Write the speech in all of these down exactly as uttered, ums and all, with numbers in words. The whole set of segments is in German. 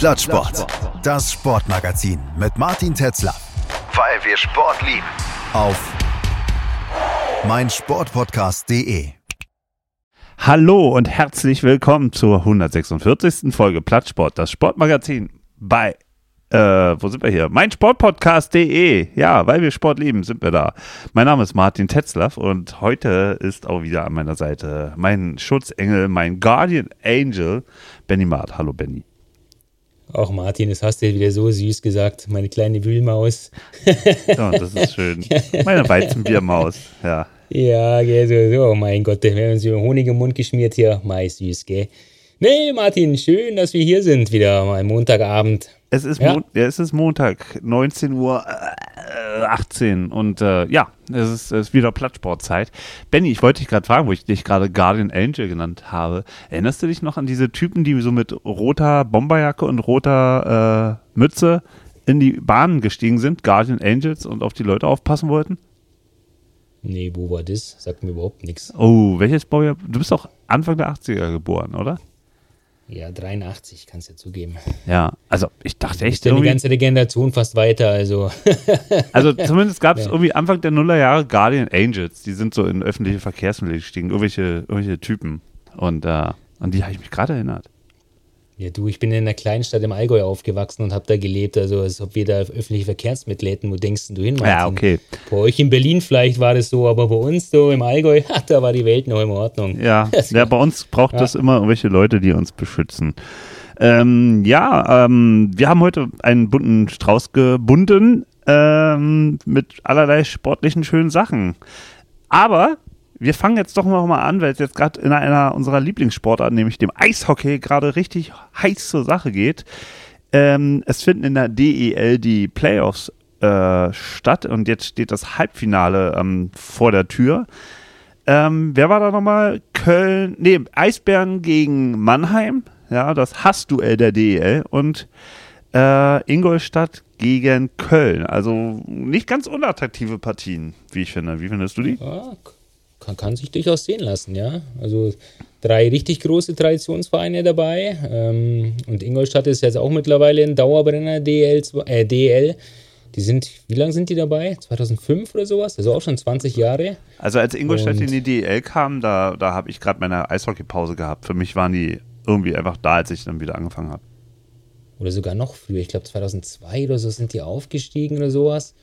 Plattsport. Das Sportmagazin mit Martin Tetzler. Weil wir Sport lieben. Auf meinsportpodcast punkt de. Hallo und herzlich willkommen zur hundertsechsundvierzigsten Folge Plattsport, das Sportmagazin bei, äh, wo sind wir hier? meinsportpodcast punkt de. Ja, weil wir Sport lieben, sind wir da. Mein Name ist Martin Tetzlaff und heute ist auch wieder an meiner Seite mein Schutzengel, mein Guardian Angel, Benny Maat. Hallo Benny. Auch Martin, das hast du wieder so süß gesagt, meine kleine Wühlmaus. Ja, das ist schön. Meine Weizenbiermaus, ja. Ja, gell, so, so, oh mein Gott, wir haben uns über Honig im Mund geschmiert hier. Mei, süß, gell. Nee, Martin, schön, dass wir hier sind, wieder mal Montagabend. Es ist, ja. Mon- ja, es ist Montag, neunzehn Uhr achtzehn und äh, ja, es ist, es ist wieder Plattsportzeit. Benny, ich wollte dich gerade fragen, wo ich dich gerade Guardian Angel genannt habe. Erinnerst du dich noch an diese Typen, die so mit roter Bomberjacke und roter äh, Mütze in die Bahnen gestiegen sind, Guardian Angels, und auf die Leute aufpassen wollten? Nee, wo war das? Sagt mir überhaupt nichts. Oh, welches Baujahr? Du bist doch Anfang der achtziger geboren, oder? Ja, dreiundachtzig, kannst du ja zugeben. Ja, also ich dachte echt ist ja irgendwie... die ganze Generation fast weiter, also... Also zumindest gab es ja. irgendwie Anfang der Nullerjahre Guardian Angels, die sind so in öffentliche Verkehrsmittel gestiegen, irgendwelche, irgendwelche Typen. Und äh, an die habe ich mich gerade erinnert. Ja, du, ich bin in einer kleinen Stadt im Allgäu aufgewachsen und habe da gelebt, also als ob wir da öffentliche Verkehrsmittel hätten. Wo denkst du hin, Martin? Ja, okay. Bei euch in Berlin vielleicht war das so, aber bei uns so im Allgäu, ha, da war die Welt noch in Ordnung. Ja, ja bei uns braucht ja. es immer irgendwelche Leute, die uns beschützen. Ähm, ja, ähm, wir haben heute einen bunten Strauß gebunden ähm, mit allerlei sportlichen schönen Sachen. Aber wir fangen jetzt doch noch mal an, weil es jetzt gerade in einer unserer Lieblingssportarten, nämlich dem Eishockey, gerade richtig heiß zur Sache geht. Ähm, es finden in der D E L die Playoffs äh, statt und jetzt steht das Halbfinale ähm, vor der Tür. Ähm, wer war da nochmal? Köln, nee, Eisbären gegen Mannheim, ja, das Hassduell der D E L, und äh, Ingolstadt gegen Köln. Also nicht ganz unattraktive Partien, wie ich finde. Wie findest du die? Ja, Kann, kann sich durchaus sehen lassen, ja. Also drei richtig große Traditionsvereine dabei. Ähm, und Ingolstadt ist jetzt auch mittlerweile ein Dauerbrenner D E L. Äh, D E L. Die sind, wie lange sind die dabei? zweitausendfünf oder sowas? Also auch schon zwanzig Jahre. Also als Ingolstadt und in die D E L kam, da, da habe ich gerade meine Eishockeypause gehabt. Für mich waren die irgendwie einfach da, als ich dann wieder angefangen habe. Oder sogar noch früher. Ich glaube zweitausendzwei oder so sind die aufgestiegen oder sowas.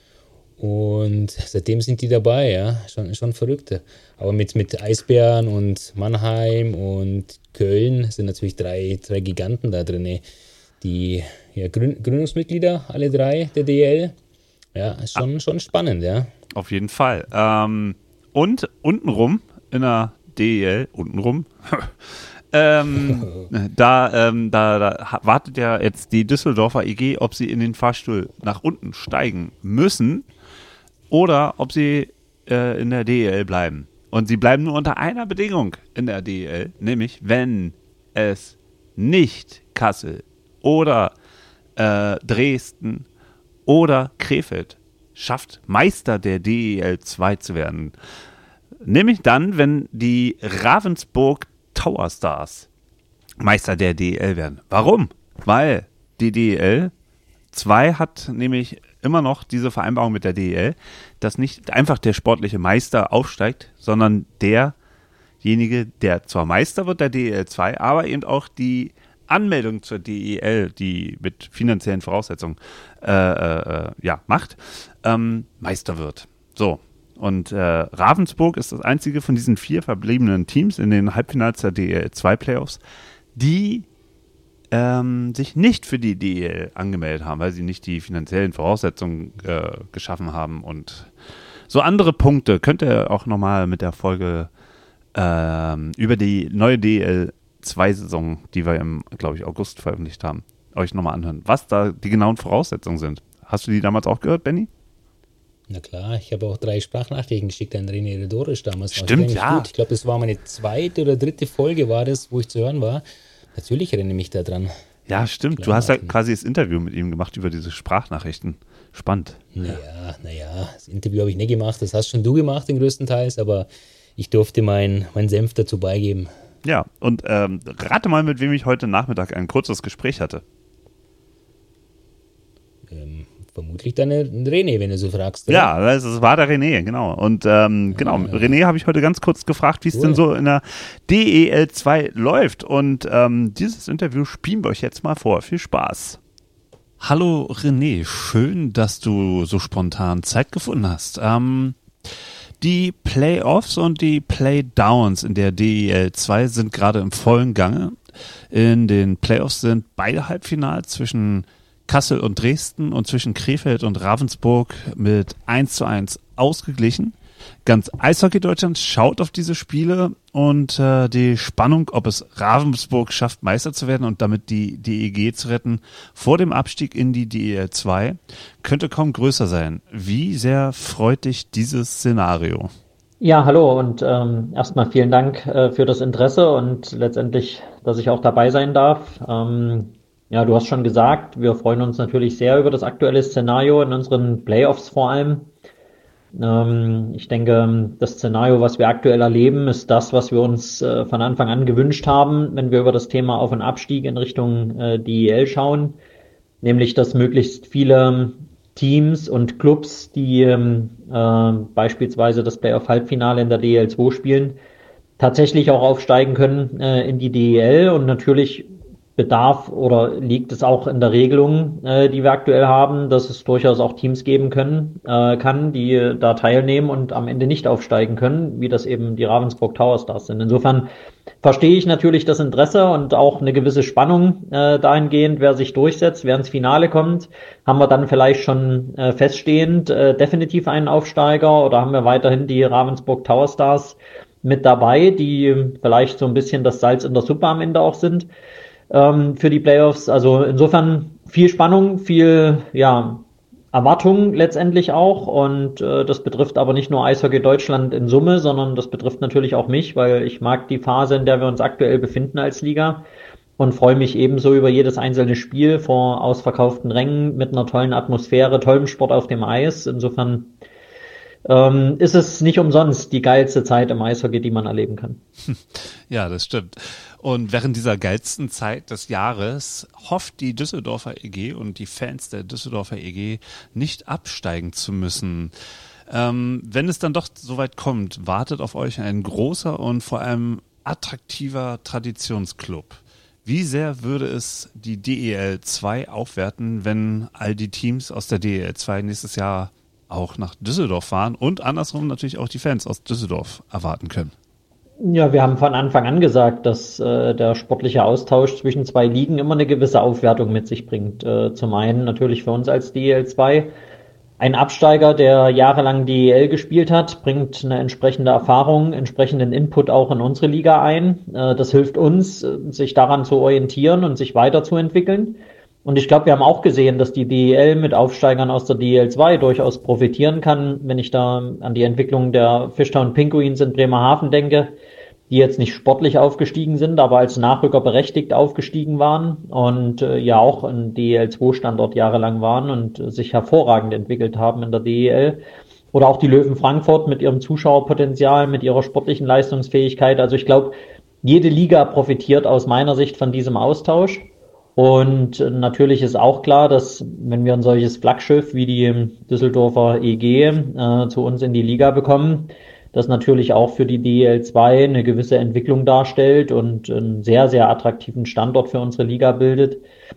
Und seitdem sind die dabei, ja, schon, schon Verrückte. Aber mit, mit Eisbären und Mannheim und Köln sind natürlich drei, drei Giganten da drin. Die ja, Gründ- Gründungsmitglieder, alle drei der D E L. Ja, ist schon, ah. schon spannend, ja. Auf jeden Fall. Ähm, und untenrum in der D E L, untenrum, ähm, da, ähm, da, da wartet ja jetzt die Düsseldorfer E G, ob sie in den Fahrstuhl nach unten steigen müssen oder ob sie äh, in der D E L bleiben. Und sie bleiben nur unter einer Bedingung in der D E L, nämlich wenn es nicht Kassel oder äh, Dresden oder Krefeld schafft, Meister der D E L zwei zu werden. Nämlich dann, wenn die Ravensburg Tower Stars Meister der D E L werden. Warum? Weil die D E L zwei hat nämlich immer noch diese Vereinbarung mit der D E L, dass nicht einfach der sportliche Meister aufsteigt, sondern derjenige, der zwar Meister wird der D E L zwei, aber eben auch die Anmeldung zur D E L, die mit finanziellen Voraussetzungen äh, äh, ja, macht, ähm, Meister wird. So. Und äh, Ravensburg ist das einzige von diesen vier verbliebenen Teams in den Halbfinals der D E L zwei Playoffs, die ähm, sich nicht für die D E L angemeldet haben, weil sie nicht die finanziellen Voraussetzungen äh, geschaffen haben. Und so andere Punkte könnt ihr auch nochmal mit der Folge ähm, über die neue D E L zwei Saison, die wir im, glaube ich, August veröffentlicht haben, euch nochmal anhören, was da die genauen Voraussetzungen sind. Hast du die damals auch gehört, Benny? Na klar, ich habe auch drei Sprachnachrichten geschickt an René Redorisch damals. Stimmt, ja. Gut. Ich glaube, das war meine zweite oder dritte Folge, war das, wo ich zu hören war. Natürlich erinnere ich mich da dran. Ja, stimmt. Klar, du hast ja quasi das Interview mit ihm gemacht über diese Sprachnachrichten. Spannend. Naja, naja, das Interview habe ich nicht gemacht. Das hast schon du gemacht, den größten Teils, aber ich durfte meinen mein Senf dazu beigeben. Ja, und ähm, rate mal, mit wem ich heute Nachmittag ein kurzes Gespräch hatte. Ähm, vermutlich dann ein René, wenn du so fragst. Oder? Ja, das war der René, genau. Und ähm, genau, ah, René habe ich heute ganz kurz gefragt, wie es cool. denn so in der D E L zwei läuft. Und ähm, dieses Interview spielen wir euch jetzt mal vor. Viel Spaß. Hallo René, schön, dass du so spontan Zeit gefunden hast. Ähm, die Playoffs und die Playdowns in der D E L zwei sind gerade im vollen Gange. In den Playoffs sind beide Halbfinals zwischen Kassel und Dresden und zwischen Krefeld und Ravensburg mit eins zu eins ausgeglichen. Ganz Eishockey Deutschland schaut auf diese Spiele und äh, die Spannung, ob es Ravensburg schafft, Meister zu werden und damit die D E G zu retten vor dem Abstieg in die D E L zwei, könnte kaum größer sein. Wie sehr freut dich dieses Szenario? Ja, hallo und ähm, erstmal vielen Dank äh, für das Interesse und letztendlich, dass ich auch dabei sein darf. Ähm, Ja, du hast schon gesagt, wir freuen uns natürlich sehr über das aktuelle Szenario in unseren Playoffs vor allem. Ähm, ich denke, das Szenario, was wir aktuell erleben, ist das, was wir uns äh, von Anfang an gewünscht haben, wenn wir über das Thema Auf- und Abstieg in Richtung äh, D E L schauen. Nämlich, dass möglichst viele Teams und Clubs, die ähm, äh, beispielsweise das Playoff-Halbfinale in der D E L zwei spielen, tatsächlich auch aufsteigen können äh, in die D E L und natürlich bedarf oder liegt es auch in der Regelung, äh, die wir aktuell haben, dass es durchaus auch Teams geben können, äh, kann, die da teilnehmen und am Ende nicht aufsteigen können, wie das eben die Ravensburg Tower Stars sind. Insofern verstehe ich natürlich das Interesse und auch eine gewisse Spannung äh, dahingehend, wer sich durchsetzt, wer ins Finale kommt. Haben wir dann vielleicht schon äh, feststehend äh, definitiv einen Aufsteiger oder haben wir weiterhin die Ravensburg Tower Stars mit dabei, die vielleicht so ein bisschen das Salz in der Suppe am Ende auch sind für die Playoffs. Also insofern viel Spannung, viel ja Erwartung letztendlich auch und äh, das betrifft aber nicht nur Eishockey Deutschland in Summe, sondern das betrifft natürlich auch mich, weil ich mag die Phase, in der wir uns aktuell befinden als Liga und freue mich ebenso über jedes einzelne Spiel vor ausverkauften Rängen mit einer tollen Atmosphäre, tollem Sport auf dem Eis. Insofern ähm, ist es nicht umsonst die geilste Zeit im Eishockey, die man erleben kann. Ja, das stimmt. Und während dieser geilsten Zeit des Jahres hofft die Düsseldorfer E G und die Fans der Düsseldorfer E G nicht absteigen zu müssen. Ähm, wenn es dann doch soweit kommt, wartet auf euch ein großer und vor allem attraktiver Traditionsclub. Wie sehr würde es die D E L zwei aufwerten, wenn all die Teams aus der D E L zwei nächstes Jahr auch nach Düsseldorf fahren und andersrum natürlich auch die Fans aus Düsseldorf erwarten können? Ja, wir haben von Anfang an gesagt, dass äh, der sportliche Austausch zwischen zwei Ligen immer eine gewisse Aufwertung mit sich bringt. Äh, zum einen natürlich für uns als D E L zwei. Ein Absteiger, der jahrelang D E L gespielt hat, bringt eine entsprechende Erfahrung, entsprechenden Input auch in unsere Liga ein. Äh, das hilft uns, sich daran zu orientieren und sich weiterzuentwickeln. Und ich glaube, wir haben auch gesehen, dass die D E L mit Aufsteigern aus der D E L zwei durchaus profitieren kann. Wenn ich da an die Entwicklung der Fishtown Pinguins in Bremerhaven denke, die jetzt nicht sportlich aufgestiegen sind, aber als Nachrücker berechtigt aufgestiegen waren und äh, ja auch ein D E L zwei Standort jahrelang waren und äh, sich hervorragend entwickelt haben in der D E L. Oder auch die Löwen Frankfurt mit ihrem Zuschauerpotenzial, mit ihrer sportlichen Leistungsfähigkeit. Also ich glaube, jede Liga profitiert aus meiner Sicht von diesem Austausch. Und äh, natürlich ist auch klar, dass wenn wir ein solches Flaggschiff wie die Düsseldorfer E G äh, zu uns in die Liga bekommen, das natürlich auch für die D E L zwei eine gewisse Entwicklung darstellt und einen sehr, sehr attraktiven Standort für unsere Liga bildet,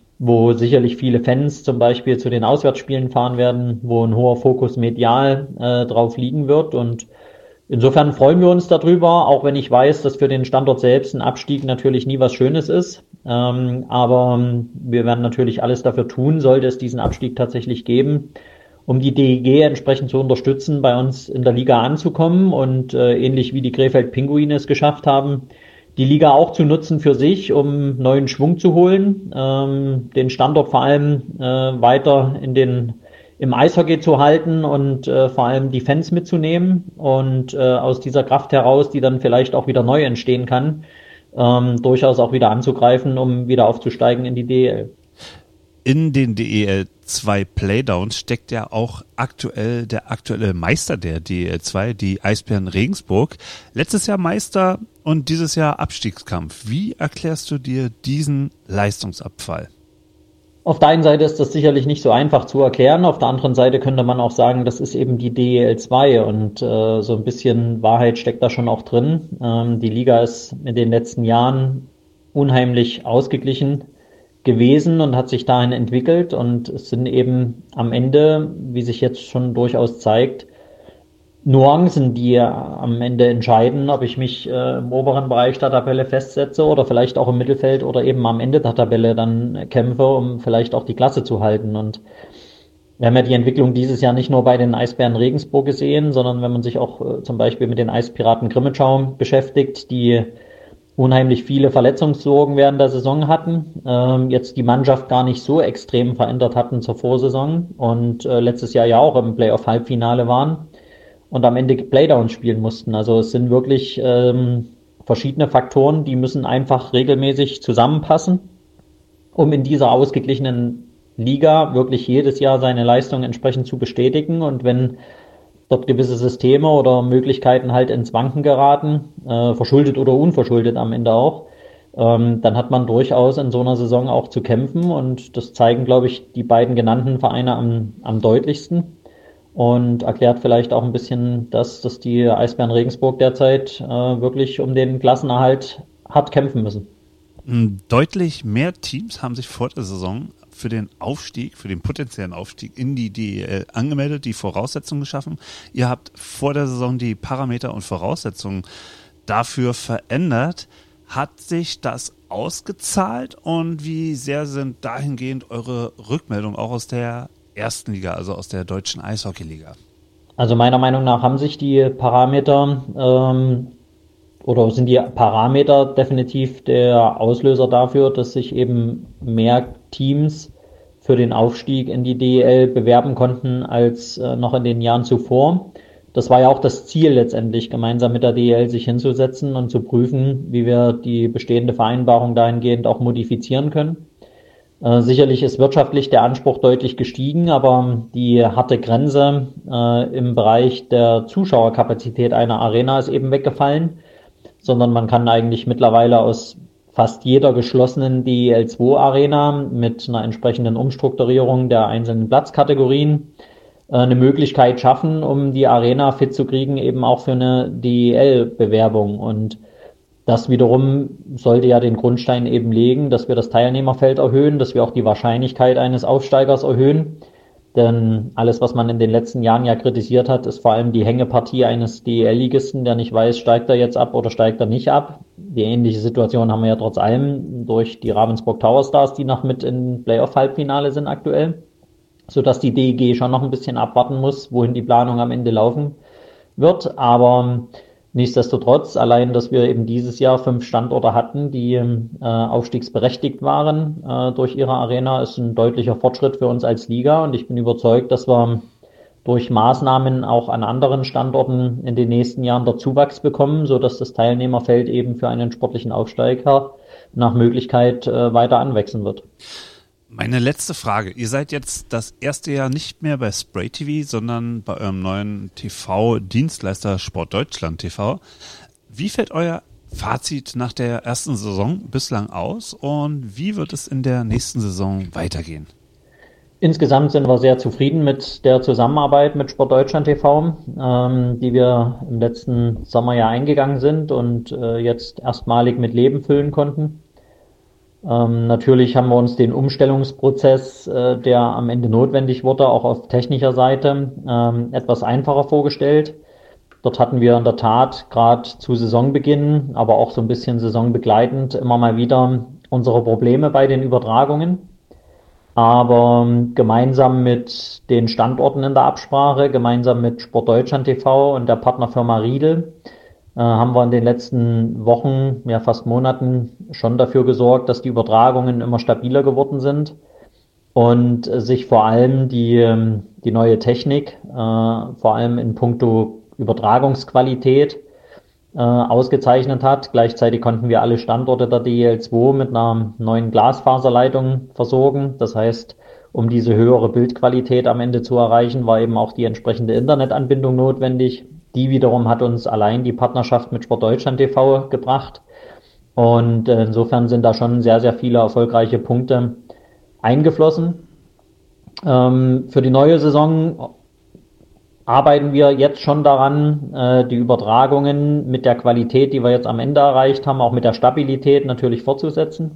wo sicherlich viele Fans zum Beispiel zu den Auswärtsspielen fahren werden, wo ein hoher Fokus medial äh, drauf liegen wird. Und insofern freuen wir uns darüber, auch wenn ich weiß, dass für den Standort selbst ein Abstieg natürlich nie was Schönes ist. Ähm, aber wir werden natürlich alles dafür tun, sollte es diesen Abstieg tatsächlich geben, um die D E G entsprechend zu unterstützen, bei uns in der Liga anzukommen und äh, ähnlich wie die Krefeld Pinguine es geschafft haben, die Liga auch zu nutzen für sich, um neuen Schwung zu holen, ähm, den Standort vor allem äh, weiter in den im Eishockey zu halten und äh, vor allem die Fans mitzunehmen und äh, aus dieser Kraft heraus, die dann vielleicht auch wieder neu entstehen kann, ähm, durchaus auch wieder anzugreifen, um wieder aufzusteigen in die D E L. In den D E L zwei Playdowns steckt ja auch aktuell der aktuelle Meister der D E L zwei, die Eisbären Regensburg. Letztes Jahr Meister und dieses Jahr Abstiegskampf. Wie erklärst du dir diesen Leistungsabfall? Auf der einen Seite ist das sicherlich nicht so einfach zu erklären, auf der anderen Seite könnte man auch sagen, das ist eben die D E L zwei und äh, so ein bisschen Wahrheit steckt da schon auch drin. Ähm, die Liga ist in den letzten Jahren unheimlich ausgeglichen gewesen und hat sich dahin entwickelt und es sind eben am Ende, wie sich jetzt schon durchaus zeigt, Nuancen, die am Ende entscheiden, ob ich mich äh, im oberen Bereich der Tabelle festsetze oder vielleicht auch im Mittelfeld oder eben am Ende der Tabelle dann kämpfe, um vielleicht auch die Klasse zu halten. Und wir haben ja die Entwicklung dieses Jahr nicht nur bei den Eisbären Regensburg gesehen, sondern wenn man sich auch äh, zum Beispiel mit den Eispiraten Grimmitschau beschäftigt, die unheimlich viele Verletzungssorgen während der Saison hatten, ähm, jetzt die Mannschaft gar nicht so extrem verändert hatten zur Vorsaison und äh, letztes Jahr ja auch im Playoff-Halbfinale waren und am Ende Playdowns spielen mussten. Also es sind wirklich ähm, verschiedene Faktoren, die müssen einfach regelmäßig zusammenpassen, um in dieser ausgeglichenen Liga wirklich jedes Jahr seine Leistung entsprechend zu bestätigen. Und wenn dort gewisse Systeme oder Möglichkeiten halt ins Wanken geraten, äh, verschuldet oder unverschuldet am Ende auch, ähm, dann hat man durchaus in so einer Saison auch zu kämpfen. Und das zeigen, glaube ich, die beiden genannten Vereine am, am deutlichsten. Und erklärt vielleicht auch ein bisschen das, dass die Eisbären Regensburg derzeit äh, wirklich um den Klassenerhalt hart kämpfen müssen. Deutlich mehr Teams haben sich vor der Saison für den Aufstieg, für den potenziellen Aufstieg in die D E L angemeldet, die Voraussetzungen geschaffen. Ihr habt vor der Saison die Parameter und Voraussetzungen dafür verändert. Hat sich das ausgezahlt und wie sehr sind dahingehend eure Rückmeldungen auch aus der ersten Liga, also aus der deutschen Eishockeyliga? Also meiner Meinung nach haben sich die Parameter ähm, oder sind die Parameter definitiv der Auslöser dafür, dass sich eben mehr Teams für den Aufstieg in die D E L bewerben konnten als äh, noch in den Jahren zuvor. Das war ja auch das Ziel letztendlich, gemeinsam mit der D E L sich hinzusetzen und zu prüfen, wie wir die bestehende Vereinbarung dahingehend auch modifizieren können. Äh, sicherlich ist wirtschaftlich der Anspruch deutlich gestiegen, aber die harte Grenze äh, im Bereich der Zuschauerkapazität einer Arena ist eben weggefallen, sondern man kann eigentlich mittlerweile aus fast jeder geschlossenen D E L zwei Arena mit einer entsprechenden Umstrukturierung der einzelnen Platzkategorien äh, eine Möglichkeit schaffen, um die Arena fit zu kriegen, eben auch für eine D E L-Bewerbung. Und das wiederum sollte ja den Grundstein eben legen, dass wir das Teilnehmerfeld erhöhen, dass wir auch die Wahrscheinlichkeit eines Aufsteigers erhöhen. Denn alles, was man in den letzten Jahren ja kritisiert hat, ist vor allem die Hängepartie eines D E L-Ligisten, der nicht weiß, steigt er jetzt ab oder steigt er nicht ab. Die ähnliche Situation haben wir ja trotz allem durch die Ravensburg Tower Stars, die noch mit im Playoff-Halbfinale sind aktuell, sodass die D E G schon noch ein bisschen abwarten muss, wohin die Planung am Ende laufen wird. Aber nichtsdestotrotz, allein, dass wir eben dieses Jahr fünf Standorte hatten, die äh, aufstiegsberechtigt waren äh, durch ihre Arena, ist ein deutlicher Fortschritt für uns als Liga. Und ich bin überzeugt, dass wir durch Maßnahmen auch an anderen Standorten in den nächsten Jahren der Zuwachs bekommen, sodass das Teilnehmerfeld eben für einen sportlichen Aufsteiger nach Möglichkeit äh, weiter anwachsen wird. Meine letzte Frage. Ihr seid jetzt das erste Jahr nicht mehr bei Spray T V, sondern bei eurem neuen T V-Dienstleister Sport Deutschland T V. Wie fällt euer Fazit nach der ersten Saison bislang aus und wie wird es in der nächsten Saison weitergehen? Insgesamt sind wir sehr zufrieden mit der Zusammenarbeit mit Sport Deutschland T V, ähm, die wir im letzten Sommerjahr eingegangen sind und äh, jetzt erstmalig mit Leben füllen konnten. Ähm, natürlich haben wir uns den Umstellungsprozess, äh, der am Ende notwendig wurde, auch auf technischer Seite ähm, etwas einfacher vorgestellt. Dort hatten wir in der Tat gerade zu Saisonbeginn, aber auch so ein bisschen saisonbegleitend immer mal wieder unsere Probleme bei den Übertragungen. Aber gemeinsam mit den Standorten in der Absprache, gemeinsam mit Sport Deutschland T V und der Partnerfirma Riedel, äh, haben wir in den letzten Wochen, ja fast Monaten schon dafür gesorgt, dass die Übertragungen immer stabiler geworden sind und äh, sich vor allem die, die neue Technik, äh, vor allem in puncto Übertragungsqualität, äh, ausgezeichnet hat. Gleichzeitig konnten wir alle Standorte der D E L zwei mit einer neuen Glasfaserleitung versorgen. Das heißt, um diese höhere Bildqualität am Ende zu erreichen, war eben auch die entsprechende Internetanbindung notwendig. Die wiederum hat uns allein die Partnerschaft mit Sport Deutschland T V gebracht. Und insofern sind da schon sehr, sehr viele erfolgreiche Punkte eingeflossen. Ähm, für die neue Saison arbeiten wir jetzt schon daran, äh, die Übertragungen mit der Qualität, die wir jetzt am Ende erreicht haben, auch mit der Stabilität natürlich fortzusetzen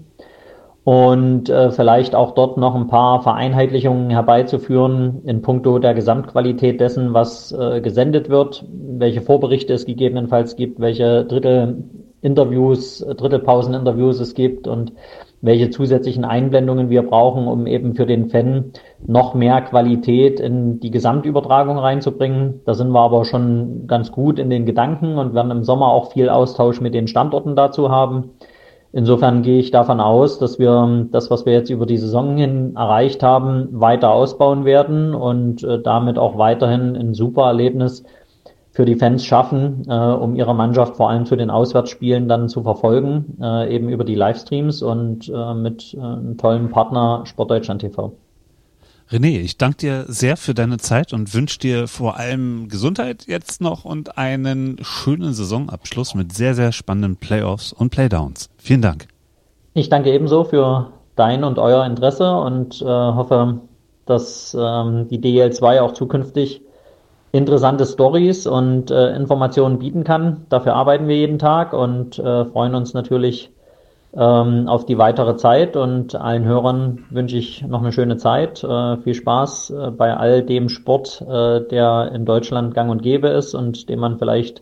und äh, vielleicht auch dort noch ein paar Vereinheitlichungen herbeizuführen in puncto der Gesamtqualität dessen, was äh, gesendet wird, welche Vorberichte es gegebenenfalls gibt, welche Drittel-Interviews, Drittelpausen-Interviews es gibt und welche zusätzlichen Einblendungen wir brauchen, um eben für den Fan noch mehr Qualität in die Gesamtübertragung reinzubringen. Da sind wir aber schon ganz gut in den Gedanken und werden im Sommer auch viel Austausch mit den Standorten dazu haben. Insofern gehe ich davon aus, dass wir das, was wir jetzt über die Saison hin erreicht haben, weiter ausbauen werden und äh, damit auch weiterhin ein super Erlebnis für die Fans schaffen, äh, um ihre Mannschaft vor allem zu den Auswärtsspielen dann zu verfolgen, äh, eben über die Livestreams und äh, mit äh, einem tollen Partner Sportdeutschland T V. René, ich danke dir sehr für deine Zeit und wünsche dir vor allem Gesundheit jetzt noch und einen schönen Saisonabschluss mit sehr, sehr spannenden Playoffs und Playdowns. Vielen Dank. Ich danke ebenso für dein und euer Interesse und äh, hoffe, dass ähm, die D E L zwei auch zukünftig interessante Stories und äh, Informationen bieten kann. Dafür arbeiten wir jeden Tag und äh, freuen uns natürlich ähm, auf die weitere Zeit und allen Hörern wünsche ich noch eine schöne Zeit. Äh, viel Spaß äh, bei all dem Sport, äh, der in Deutschland gang und gäbe ist und dem man vielleicht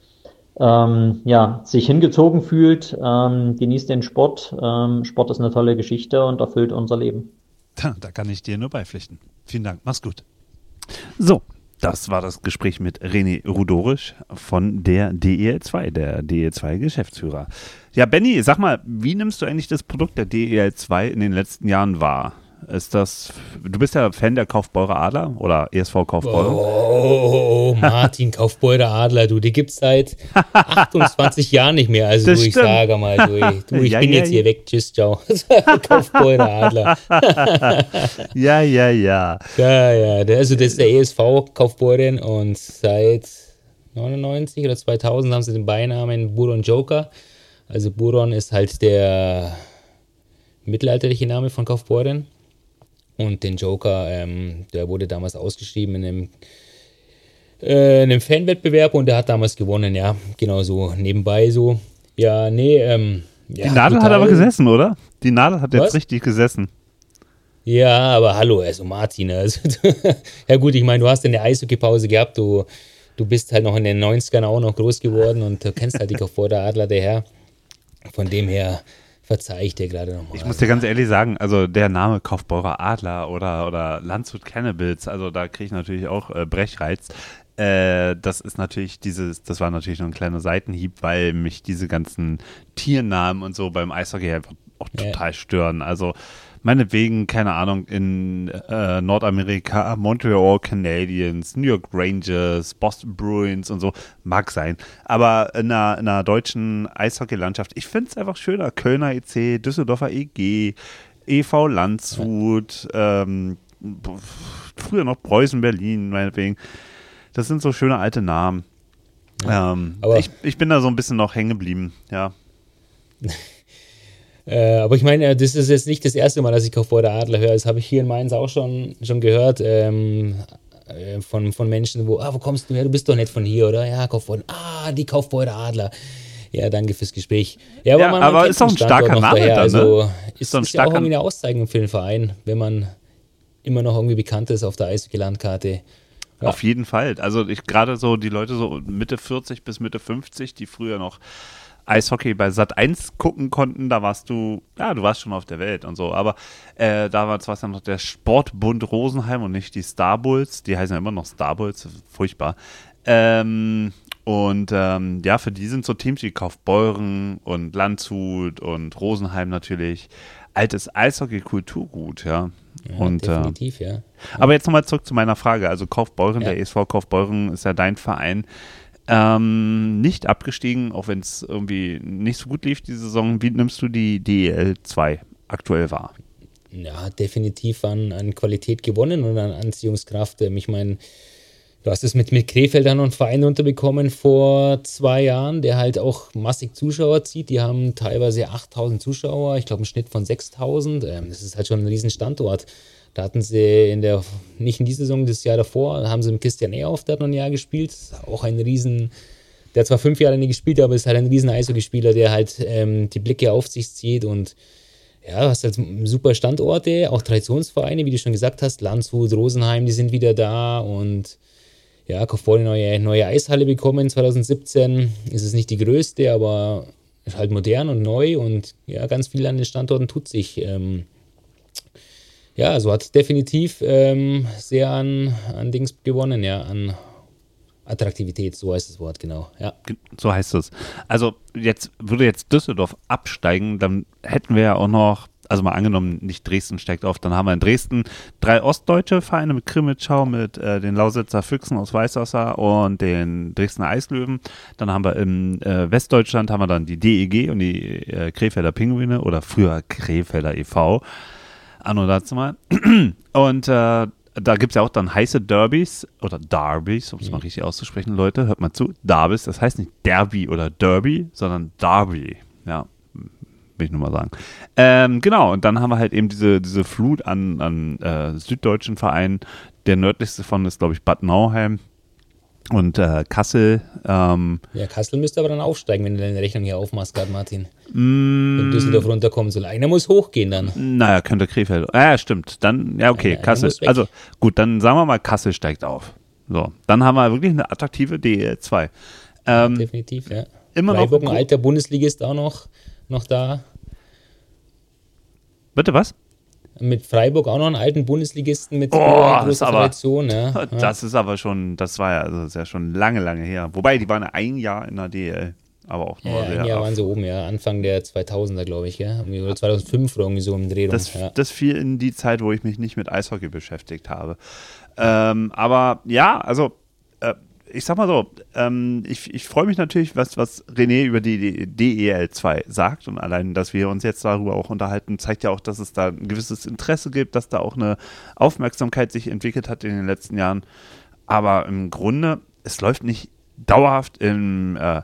ähm, ja, sich hingezogen fühlt. Ähm, genießt den Sport. Ähm, Sport ist eine tolle Geschichte und erfüllt unser Leben. Da, da kann ich dir nur beipflichten. Vielen Dank. Mach's gut. So. Das war das Gespräch mit René Rudorisch von der D E L zwei, der D E L zwei Geschäftsführer. Ja, Benny, sag mal, wie nimmst du eigentlich das Produkt der D E L zwei in den letzten Jahren wahr? Ist das, du bist ja Fan der Kaufbeurer Adler oder E S V Kaufbeurer? Oh, Martin, Kaufbeurer Adler, du, die gibt's seit achtundzwanzig Jahren nicht mehr. Also das du, ich stimmt. sage mal, du, ich, du, ich ja, bin ja, jetzt ja. hier weg, tschüss, ciao. Kaufbeurer Adler. ja, ja, ja. Ja, ja, der, also das ist der E S V Kaufbeuren und seit neunundneunzig oder zweitausend haben sie den Beinamen Buron Joker. Also Buron ist halt der mittelalterliche Name von Kaufbeuren. Und den Joker, ähm, der wurde damals ausgeschrieben in einem, äh, in einem Fanwettbewerb und der hat damals gewonnen, ja, genau so, nebenbei so. Ja, nee, ähm, ja, Die Nadel total, hat aber gesessen, oder? Die Nadel hat jetzt Was? richtig gesessen. Ja, aber hallo, also Martin, also, ja gut, ich meine, du hast eine Eishockey-Pause gehabt, du, du bist halt noch in den neunzigern auch noch groß geworden und du kennst halt die Kaufbeurer Adler, der Herr. Von dem her verzeih ich dir gerade nochmal. Ich muss dir ganz ehrlich sagen, also der Name Kaufbeurer Adler oder, oder Landshut Cannibals, also da kriege ich natürlich auch äh, Brechreiz. Äh, das ist natürlich dieses, das war natürlich nur ein kleiner Seitenhieb, weil mich diese ganzen Tiernamen und so beim Eishockey einfach auch Ja. total stören. Also meinetwegen, keine Ahnung, in äh, Nordamerika, Montreal Canadiens, New York Rangers, Boston Bruins und so, mag sein. Aber in einer, in einer deutschen Eishockey-Landschaft, ich finde es einfach schöner. Kölner E C, Düsseldorfer E G, E V Landshut, ja. ähm, früher noch Preußen Berlin, meinetwegen. Das sind so schöne alte Namen. Ja. Ähm, Aber ich, ich bin da so ein bisschen noch hängen geblieben, ja. Äh, aber ich meine, das ist jetzt nicht das erste Mal, dass ich Kaufbeurer Adler höre. Das habe ich hier in Mainz auch schon, schon gehört ähm, äh, von, von Menschen, wo, ah, wo kommst du her? Du bist doch nicht von hier, oder? Ja, Kaufbeurer. Ah, die Kaufbeurer Adler. Ja, danke fürs Gespräch. Ja, aber, Ja, man, aber man kennt ist doch ein den Standort starker noch Name daher. dann, ne? Also Ist ist, doch ein ist ja auch starker- irgendwie eine Auszeichnung für den Verein, wenn man immer noch irgendwie bekannt ist auf der Eishockey-Landkarte. Ja. Auf jeden Fall. Also ich gerade so die Leute so Mitte vierzig bis Mitte fünfzig, die früher noch Eishockey bei Sat eins gucken konnten, da warst du, ja, du warst schon auf der Welt und so, aber äh, damals war es dann noch der Sportbund Rosenheim und nicht die Star Bulls, die heißen ja immer noch Star Bulls, furchtbar. Ähm, und ähm, ja, für die sind so Teams wie Kaufbeuren und Landshut und Rosenheim natürlich altes Eishockey-Kulturgut, ja. Ja, und, definitiv, äh, ja. Aber jetzt nochmal zurück zu meiner Frage, also Kaufbeuren, Ja. der E S V Kaufbeuren ist ja dein Verein. Ähm, nicht abgestiegen, auch wenn es irgendwie nicht so gut lief die Saison. Wie nimmst du die D E L zwei aktuell wahr? Ja, definitiv an, an Qualität gewonnen und an Anziehungskraft. Ähm, Ich meine, Du hast es mit, mit Krefeld dann noch einen Verein runterbekommen vor zwei Jahren, der halt auch massig Zuschauer zieht. Die haben teilweise achttausend Zuschauer, ich glaube einen Schnitt von sechstausend. Ähm, das ist halt schon ein riesen Standort. Da hatten sie in der, nicht in dieser Saison, das Jahr davor, da haben sie mit Christian Ehrhoff, der hat noch ein Jahr gespielt. Auch ein riesen, der hat zwar fünf Jahre nicht gespielt, aber ist halt ein riesen Eishockeyspieler, der halt ähm, die Blicke auf sich zieht. Und ja, du hast halt super Standorte, auch Traditionsvereine, wie du schon gesagt hast, Landshut, Rosenheim, die sind wieder da. Und ja, Kaufbeuren neue, neue Eishalle bekommen zwanzig siebzehn. Ist es nicht die größte, aber ist halt modern und neu. Und ja, ganz viel an den Standorten tut sich. Ähm, ja, also hat definitiv ähm, sehr an, an Dings gewonnen, ja, an Attraktivität, so heißt das Wort, genau. Ja. So heißt es. Also jetzt würde jetzt Düsseldorf absteigen, dann hätten wir ja auch noch, also mal angenommen, nicht Dresden steigt auf, dann haben wir in Dresden drei ostdeutsche Vereine mit Krimitschau, mit äh, den Lausitzer Füchsen aus Weißwasser und den Dresdner Eislöwen. Dann haben wir in äh, Westdeutschland haben wir dann die D E G und die äh, Krefelder Pinguine oder früher Krefelder e V. Anno dazu mal. Und äh, da gibt es ja auch dann heiße Derbys oder Derbys, um es mal richtig auszusprechen, Leute, hört mal zu, Derbys, das heißt nicht Derby oder Derby, sondern Derby, ja, will ich nur mal sagen. Ähm, genau, und dann haben wir halt eben diese, diese Flut an, an äh, süddeutschen Vereinen, der nördlichste von ist, glaube ich, Bad Nauheim und äh, Kassel. Ähm, ja, Kassel müsste aber dann aufsteigen, wenn du deine Rechnung hier aufmachst, gerade Martin. Mm, wenn Düsseldorf runterkommen soll. Einer muss hochgehen dann. Naja, könnte Krefeld. Ja, stimmt. Dann, ja, okay, ja, Kassel. Also gut, dann sagen wir mal, Kassel steigt auf. So, dann haben wir wirklich eine attraktive D E L zwei. Ähm, ja, definitiv, ja. Immer Freiburg, noch ein alter Bundesligist auch noch, noch da. Bitte was? Mit Freiburg auch noch einen alten Bundesligisten mit oh, großer aber, Tradition. Ja. Das ist aber schon, das war ja, also das ist ja schon lange, lange her. Wobei, die waren ein Jahr in der D E L, aber auch nur ja, sehr ein Jahr waren sie oben, ja, Anfang der zweitausender, glaube ich, ja, oder zweitausendfünf oder irgendwie so im Dreh. Das, ja. das fiel in die Zeit, wo ich mich nicht mit Eishockey beschäftigt habe. Ähm, aber ja, also äh, ich sag mal so, ähm, ich, ich freue mich natürlich, was, was René über die D E L zwei sagt, und allein, dass wir uns jetzt darüber auch unterhalten, zeigt ja auch, dass es da ein gewisses Interesse gibt, dass da auch eine Aufmerksamkeit sich entwickelt hat in den letzten Jahren. Aber im Grunde, es läuft nicht dauerhaft im äh,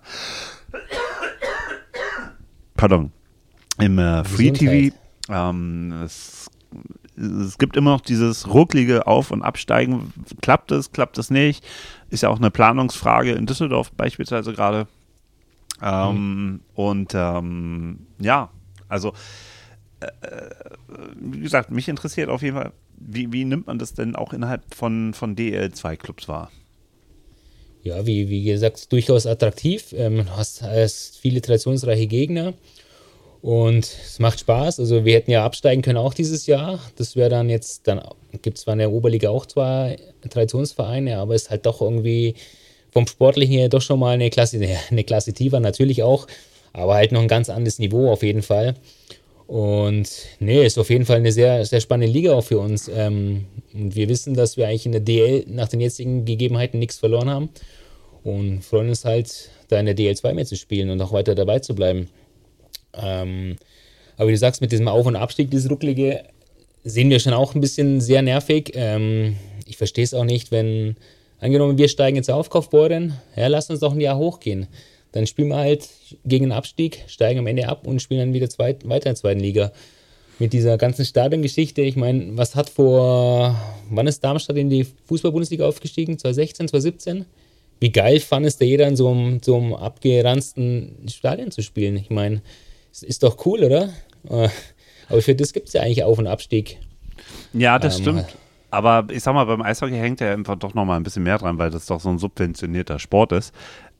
pardon, im äh, Free-T V. Ähm, es Es gibt immer noch dieses rucklige Auf- und Absteigen. Klappt es, klappt es nicht? Ist ja auch eine Planungsfrage in Düsseldorf beispielsweise gerade. Ähm, mhm. Und ähm, ja, also äh, wie gesagt, mich interessiert auf jeden Fall, wie, wie nimmt man das denn auch innerhalb von, von D E L zwei Clubs wahr? Ja, wie, wie gesagt, durchaus attraktiv. Ähm, hast, hast viele traditionsreiche Gegner. Und es macht Spaß. Also wir hätten ja absteigen können auch dieses Jahr. Das wäre dann jetzt, dann gibt es zwar in der Oberliga auch zwei Traditionsvereine, aber es ist halt doch irgendwie vom Sportlichen her doch schon mal eine Klasse, eine Klasse tiefer natürlich auch, aber halt noch ein ganz anderes Niveau auf jeden Fall. Und nee, ist auf jeden Fall eine sehr, sehr spannende Liga auch für uns. Ähm, und wir wissen, dass wir eigentlich in der D L nach den jetzigen Gegebenheiten nichts verloren haben und freuen uns halt, da in der D L zwei mehr zu spielen und auch weiter dabei zu bleiben. Ähm, aber wie du sagst, mit diesem Auf- und Abstieg, dieses Rucklige, sehen wir schon auch ein bisschen sehr nervig. Ähm, ich verstehe es auch nicht, wenn, angenommen, wir steigen jetzt auf, Kaufbeuren, ja, lass uns doch ein Jahr hochgehen. Dann spielen wir halt gegen den Abstieg, steigen am Ende ab und spielen dann wieder zweit, weiter in der zweiten Liga. Mit dieser ganzen Stadiongeschichte, ich meine, was hat vor, wann ist Darmstadt in die Fußball-Bundesliga aufgestiegen? zwanzig sechzehn, zwanzig siebzehn? Wie geil fand es da jeder in so einem, so einem abgeranzten Stadion zu spielen? Ich meine, ist doch cool, oder? Aber für das gibt es ja eigentlich Auf- und Abstieg. Ja, das ähm, stimmt. Aber ich sag mal, beim Eishockey hängt ja einfach doch noch mal ein bisschen mehr dran, weil das doch so ein subventionierter Sport ist.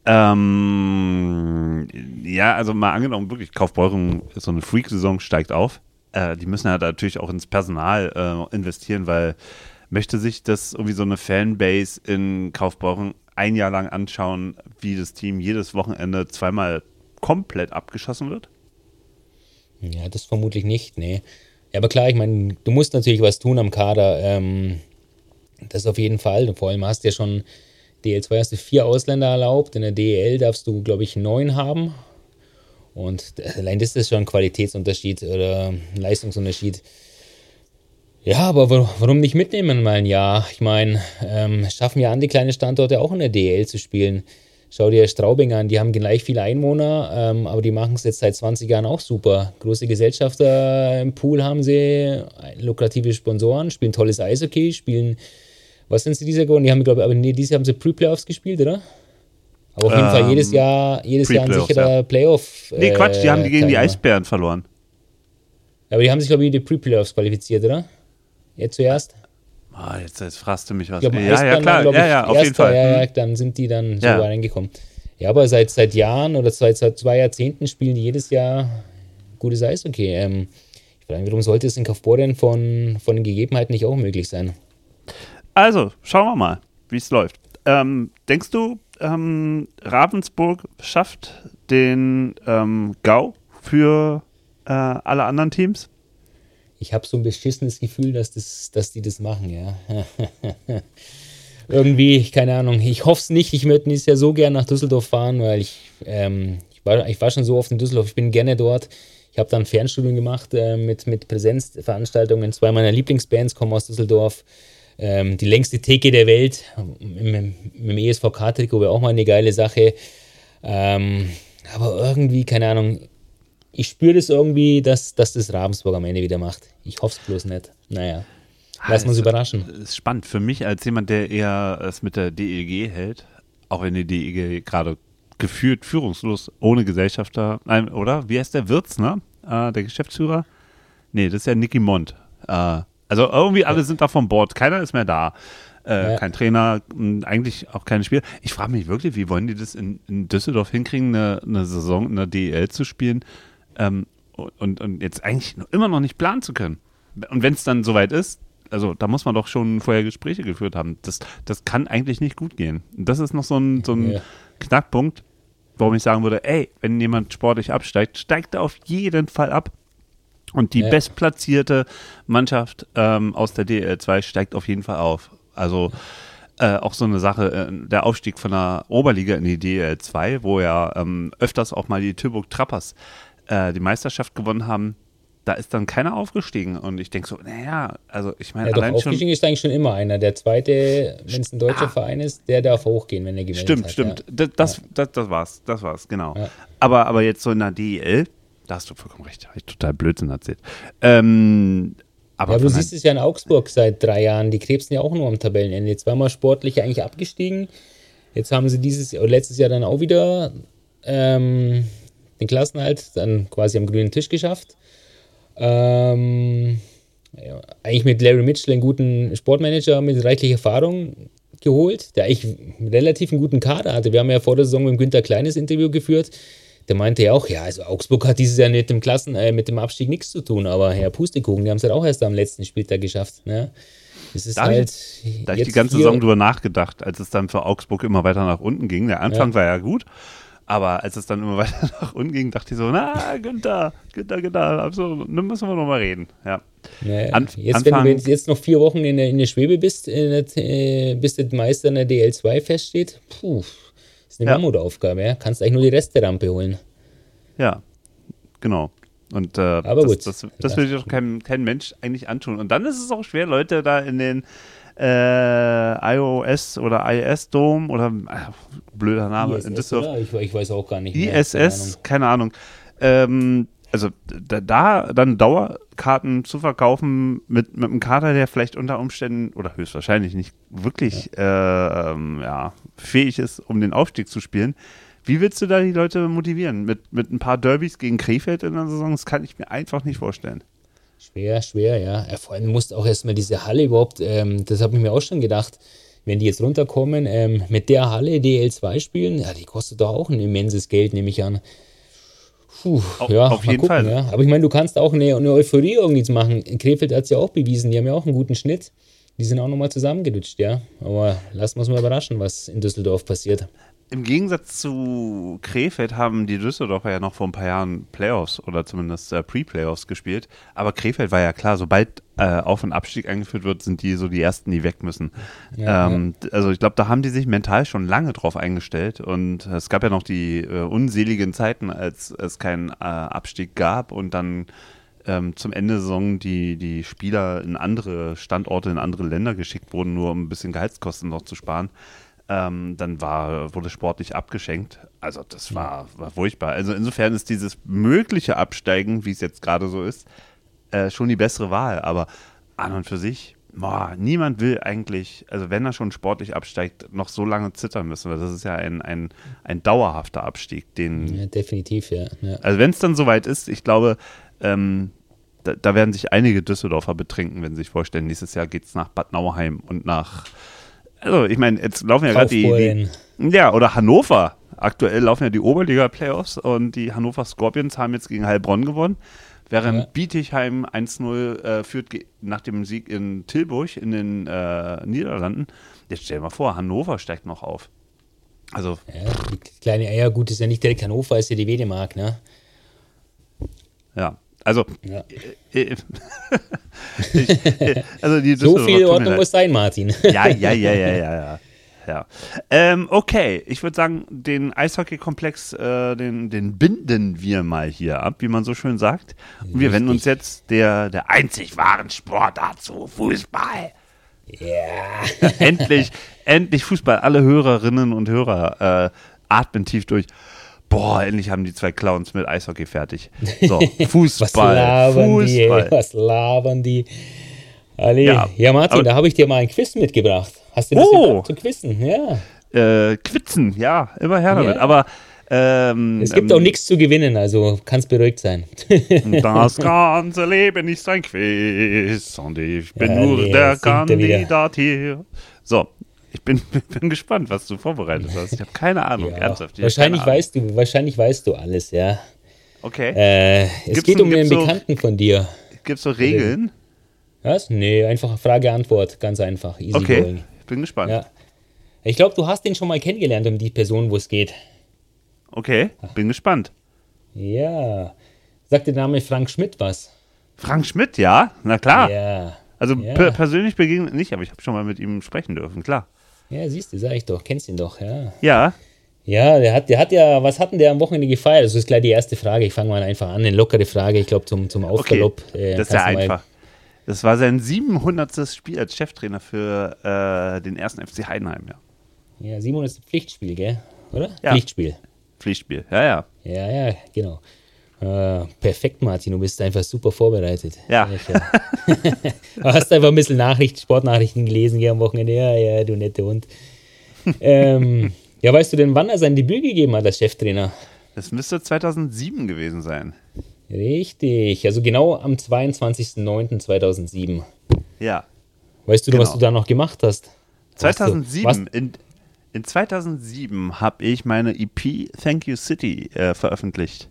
Ähm, ja, also mal angenommen, wirklich, Kaufbeuren, so eine Freak-Saison steigt auf. Äh, die müssen ja natürlich auch ins Personal äh, investieren, weil möchte sich das irgendwie so eine Fanbase in Kaufbeuren ein Jahr lang anschauen, wie das Team jedes Wochenende zweimal komplett abgeschossen wird? Ja, das vermutlich nicht, nee. Ja, aber klar, ich meine, du musst natürlich was tun am Kader. Ähm, das auf jeden Fall. Vor allem hast du ja schon, D L zwei hast du vier Ausländer erlaubt. In der D E L darfst du, glaube ich, neun haben. Und allein das ist schon ein Qualitätsunterschied oder ein Leistungsunterschied. Ja, aber warum nicht mitnehmen mal ein Jahr? Ich meine, ähm, schaffen ja andere kleine Standorte auch in der D E L zu spielen. Schau dir Straubing an, die haben gleich viele Einwohner, ähm, aber die machen es jetzt seit zwanzig Jahren auch super. Große Gesellschafter im Pool haben sie, lukrative Sponsoren, spielen tolles Eishockey, spielen, was sind sie dieses Jahr geworden? Die haben, glaube ich, aber nee, dieses Jahr haben sie Pre-Playoffs gespielt, oder? Aber auf jeden ähm, Fall jedes Jahr, jedes Jahr ein sicherer ja. Playoff. Nee, Quatsch, die haben die gegen Teilnehmer. die Eisbären verloren. Aber die haben sich, glaube ich, in die Pre-Playoffs qualifiziert, oder? Jetzt zuerst? Ah, jetzt, jetzt fragst du mich was. Glaub, ja, ja, klar, dann, ja, ja, auf jeden Fall. Ja, ja, dann sind die dann so ja. reingekommen. Ja, aber seit, seit Jahren oder seit, seit zwei Jahrzehnten spielen die jedes Jahr gutes Eishockey. Ähm, ich frage mich, warum sollte es in Kaufbeuren von, von den Gegebenheiten nicht auch möglich sein? Also, schauen wir mal, wie es läuft. Ähm, denkst du, ähm, Ravensburg schafft den ähm, Gau für äh, alle anderen Teams? Ich habe so ein beschissenes Gefühl, dass, das, dass die das machen, ja. Irgendwie, keine Ahnung, ich hoffe es nicht. Ich würde nächstes Jahr so gern nach Düsseldorf fahren, weil ich, ähm, ich, war, ich war schon so oft in Düsseldorf, ich bin gerne dort. Ich habe dann Fernstudium gemacht äh, mit, mit Präsenzveranstaltungen. Zwei meiner Lieblingsbands kommen aus Düsseldorf. Ähm, die längste Theke der Welt im, im E S V K-Trikot wäre auch mal eine geile Sache. Ähm, aber irgendwie, keine Ahnung, ich spüre das irgendwie, dass, dass das Ravensburg am Ende wieder macht. Ich hoffe es bloß nicht. Naja, lassen wir uns überraschen. Das ist spannend für mich als jemand, der eher es mit der D E G hält, auch wenn die D E G gerade geführt, führungslos, ohne Gesellschafter, nein, oder? Wie heißt der? Wirtz, ne? Äh, der Geschäftsführer? Nee, das ist ja Nicky Mond. Äh, also irgendwie alle sind da vom Bord, keiner ist mehr da. Äh, ja. Kein Trainer, eigentlich auch keine Spieler. Ich frage mich wirklich, wie wollen die das in, in Düsseldorf hinkriegen, eine, eine Saison in der D E L zu spielen ähm, und, und jetzt eigentlich noch, immer noch nicht planen zu können. Und wenn es dann soweit ist, also da muss man doch schon vorher Gespräche geführt haben. Das, das kann eigentlich nicht gut gehen. Und das ist noch so ein, so ein ja. Knackpunkt, warum ich sagen würde, ey, wenn jemand sportlich absteigt, steigt er auf jeden Fall ab. Und die ja. bestplatzierte Mannschaft ähm, aus der D E L zwei steigt auf jeden Fall auf. Also äh, auch so eine Sache, äh, der Aufstieg von der Oberliga in die D E L zwei, wo ja ähm, öfters auch mal die Tilburg Trappers äh, die Meisterschaft gewonnen haben, da ist dann keiner aufgestiegen. Und ich denke so, naja, also ich meine, ja, allein doch, aufgestiegen schon, ist eigentlich schon immer einer. Der zweite, wenn es ein deutscher ah, Verein ist, der darf hochgehen, wenn er gewinnt. Stimmt, hat, stimmt. Ja. Das, das, ja. das, das war's, das war's, genau. Ja. Aber, aber jetzt so in der D E L, da hast du vollkommen recht, habe ich total Blödsinn erzählt. Ähm, aber ja, aber du siehst es ja in Augsburg seit drei Jahren, die krebsen ja auch nur am Tabellenende. Zweimal sportlich eigentlich abgestiegen. Jetzt haben sie dieses Jahr, letztes Jahr dann auch wieder ähm, den Klassenerhalt dann quasi am grünen Tisch geschafft. Ähm, ja, eigentlich mit Larry Mitchell einen guten Sportmanager mit reichlich Erfahrung geholt, der eigentlich relativ einen guten Kader hatte. Wir haben ja vor der Saison mit Günther Kleines Interview geführt. Der meinte ja auch, ja, also Augsburg hat dieses Jahr mit dem Klassen, äh, mit dem Abstieg nichts zu tun, aber Herr Pustekuchen, die haben es halt auch erst am letzten Spieltag geschafft. Ne? Das ist da halt. Ich, da habe ich die ganze Saison drüber nachgedacht, als es dann für Augsburg immer weiter nach unten ging. Der Anfang ja. war ja gut, aber als es dann immer weiter nach unten ging, dachte ich so, na, Günther, Günther, Günther, also, dann müssen wir noch mal reden. Ja. Naja, An- jetzt, Anfang, wenn du jetzt noch vier Wochen in der, in der Schwebe bist, in der, äh, bis der Meister in der D L zwei feststeht, puh. Das ist eine ja. Mammutaufgabe, ja. Kannst eigentlich nur die Resterampe holen. Ja, genau. Und äh, Aber das, gut. das, das, das will sich doch kein, kein Mensch eigentlich antun. Und dann ist es auch schwer, Leute da in den äh, iOS oder I S Dome oder äh, blöder Name. I S S, in Düsseldorf. ich, ich weiß auch gar nicht mehr. I S S, keine Ahnung. Keine Ahnung. Ähm, also da, da dann Dauerkarten zu verkaufen mit, mit einem Kader, der vielleicht unter Umständen oder höchstwahrscheinlich nicht wirklich ja. Äh, ähm, ja, fähig ist, um den Aufstieg zu spielen. Wie willst du da die Leute motivieren? Mit, mit ein paar Derbys gegen Krefeld in der Saison? Das kann ich mir einfach nicht vorstellen. Schwer, schwer, ja. Vor allem musst auch erstmal diese Halle überhaupt, ähm, das habe ich mir auch schon gedacht, wenn die jetzt runterkommen, ähm, mit der Halle D L zwei spielen, ja, die kostet doch auch ein immenses Geld, nehme ich an. Puh, auf, ja, auf jeden gucken, Fall. Ja. Aber ich meine, du kannst auch eine, eine Euphorie irgendwie machen. Krefeld hat es ja auch bewiesen, die haben ja auch einen guten Schnitt. Die sind auch nochmal zusammengedutscht, ja. Aber lassen wir uns mal überraschen, was in Düsseldorf passiert. Im Gegensatz zu Krefeld haben die Düsseldorfer ja noch vor ein paar Jahren Playoffs oder zumindest äh, Pre-Playoffs gespielt. Aber Krefeld war ja klar, sobald äh, Auf- und Abstieg eingeführt wird, sind die so die Ersten, die weg müssen. Ja, ähm, ja. Also ich glaube, da haben die sich mental schon lange drauf eingestellt. Und es gab ja noch die äh, unseligen Zeiten, als es keinen äh, Abstieg gab und dann ähm, zum Ende der Saison die, die Spieler in andere Standorte, in andere Länder geschickt wurden, nur um ein bisschen Gehaltskosten noch zu sparen. Ähm, dann war, wurde sportlich abgeschenkt. Also das war, war furchtbar. Also insofern ist dieses mögliche Absteigen, wie es jetzt gerade so ist, äh, schon die bessere Wahl. Aber an und für sich, boah, niemand will eigentlich, also wenn er schon sportlich absteigt, noch so lange zittern müssen. Weil das ist ja ein, ein, ein dauerhafter Abstieg. Den, Ja, definitiv, ja. ja. Also wenn es dann soweit ist, ich glaube, ähm, da, da werden sich einige Düsseldorfer betrinken, wenn sie sich vorstellen, nächstes Jahr geht es nach Bad Nauheim und nach, also ich meine, jetzt laufen ja gerade die, die, ja, oder Hannover. Aktuell laufen ja die Oberliga-Playoffs und die Hannover Scorpions haben jetzt gegen Heilbronn gewonnen, während ja. Bietigheim eins null äh, führt ge- nach dem Sieg in Tilburg in den äh, Niederlanden. Jetzt stell dir mal vor, Hannover steigt noch auf. Also ja, die kleine Eier, gut, ist ja nicht direkt Hannover, ist ja die Wedemark, ne? Ja, also Ja. Äh, ich, äh, also die So viel Ordnung muss sein, Martin. Ja, ja, ja, ja, ja, ja. ja. Ähm, okay, ich würde sagen, den Eishockey-Komplex, äh, den, den binden wir mal hier ab, wie man so schön sagt. Und wir wenden uns jetzt der, der einzig wahren Sportart zu, Fußball. Ja. endlich, endlich Fußball. Alle Hörerinnen und Hörer äh, atmen tief durch. Boah, endlich haben die zwei Clowns mit Eishockey fertig. So, Fußball. Was labern Fußball. die, was labern die? Ali. Ja, Ja, Martin, aber- da habe ich dir mal ein Quiz mitgebracht. Hast du das Oh. überhaupt zu quizzen? Ja. Äh, Quitzen, ja, immer her damit. Ja. Aber ähm, Es gibt ähm, auch nichts zu gewinnen, also kannst beruhigt sein. Das ganze Leben ist ein Quiz und ich bin Ja, nur nee, der das singt er wieder. Kandidat hier. So, ich bin, bin gespannt, was du vorbereitet hast. Ich habe keine Ahnung, Ja, ernsthaft. Ich hab wahrscheinlich, keine Ahnung. weißt du, wahrscheinlich weißt du alles, ja. Okay, Äh, es Gibt's geht ein- um den gibt's so- Bekannten von dir. gibt es so Regeln? Was? Nee, einfach Frage-Antwort, ganz einfach. Easy Okay, going. ich bin gespannt. Ja. Ich glaube, du hast den schon mal kennengelernt, um die Person, wo es geht. Okay, bin gespannt. Ja. Sagt der Name Frank Schmidt was? Frank Schmidt, ja? Na klar. Ja. Also Ja. per persönlich begegnet nicht, aber ich habe schon mal mit ihm sprechen dürfen, klar. Ja, siehst du, sag ich doch, kennst ihn doch, ja. Ja, Ja, der hat, der hat ja, was hat denn der am Wochenende gefeiert? Das ist gleich die erste Frage. Ich fange mal einfach an, eine lockere Frage, ich glaube zum, zum okay, Aufgalopp. Äh, das ist ja kannst du mal- einfach. Das war sein siebenhundertstes Spiel als Cheftrainer für äh, den ersten F C Heidenheim, ja. Ja, Simon ist Pflichtspiel, gell? Oder? Ja. Pflichtspiel. Pflichtspiel, ja, ja. Ja, ja, genau. Äh, perfekt, Martin, du bist einfach super vorbereitet. Ja. Sag ich ja. Du hast einfach ein bisschen Nachrichten, Sportnachrichten gelesen hier am Wochenende. Ja, ja, du nette Hund. ähm, ja, weißt du denn, wann er sein Debüt gegeben hat als Cheftrainer? Das müsste zweitausendsieben gewesen sein. Richtig, also genau am zweiundzwanzigsten neunten zweitausendsieben. Ja. Weißt du, Genau. was du da noch gemacht hast? zweitausendsieben, Warst du- in, in zweitausendsieben habe ich meine E P Thank You City äh, veröffentlicht.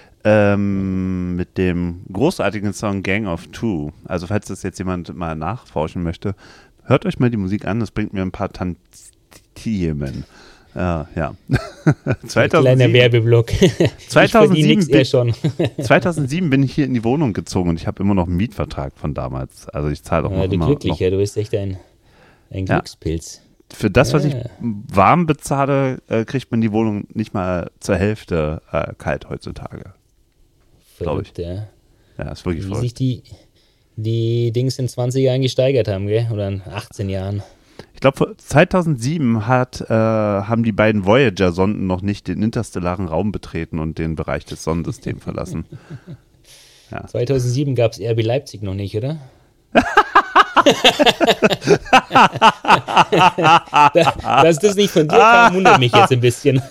Ähm, mit dem großartigen Song Gang of Two. Also falls das jetzt jemand mal nachforschen möchte, hört euch mal die Musik an, das bringt mir ein paar Tantiemen. Ja, ja. Kleiner zweitausendsieben, Werbeblock. zweitausendsieben, Ich verdiene nix, er schon. zweitausendsieben bin ich hier in die Wohnung gezogen und ich habe immer noch einen Mietvertrag von damals. Also ich zahle auch Ja, noch du immer noch. Glücklicher, du bist echt ein, ein Ja. Glückspilz. Für das, was ich Ja. warm bezahle, äh, kriegt man die Wohnung nicht mal zur Hälfte äh, kalt heutzutage. Glaub ich. Verrückt, ja. Ja, ist wirklich Wie verrückt. sich die, die Dings in zwanzig Jahren gesteigert haben, gell? Oder in achtzehn Jahren. Ich glaube, zweitausendsieben hat, äh, haben die beiden Voyager-Sonden noch nicht den interstellaren Raum betreten und den Bereich des Sonnensystems verlassen. zweitausendsieben gab es R B Leipzig noch nicht, oder? da, dass das nicht von dir kam, wundert mich jetzt ein bisschen.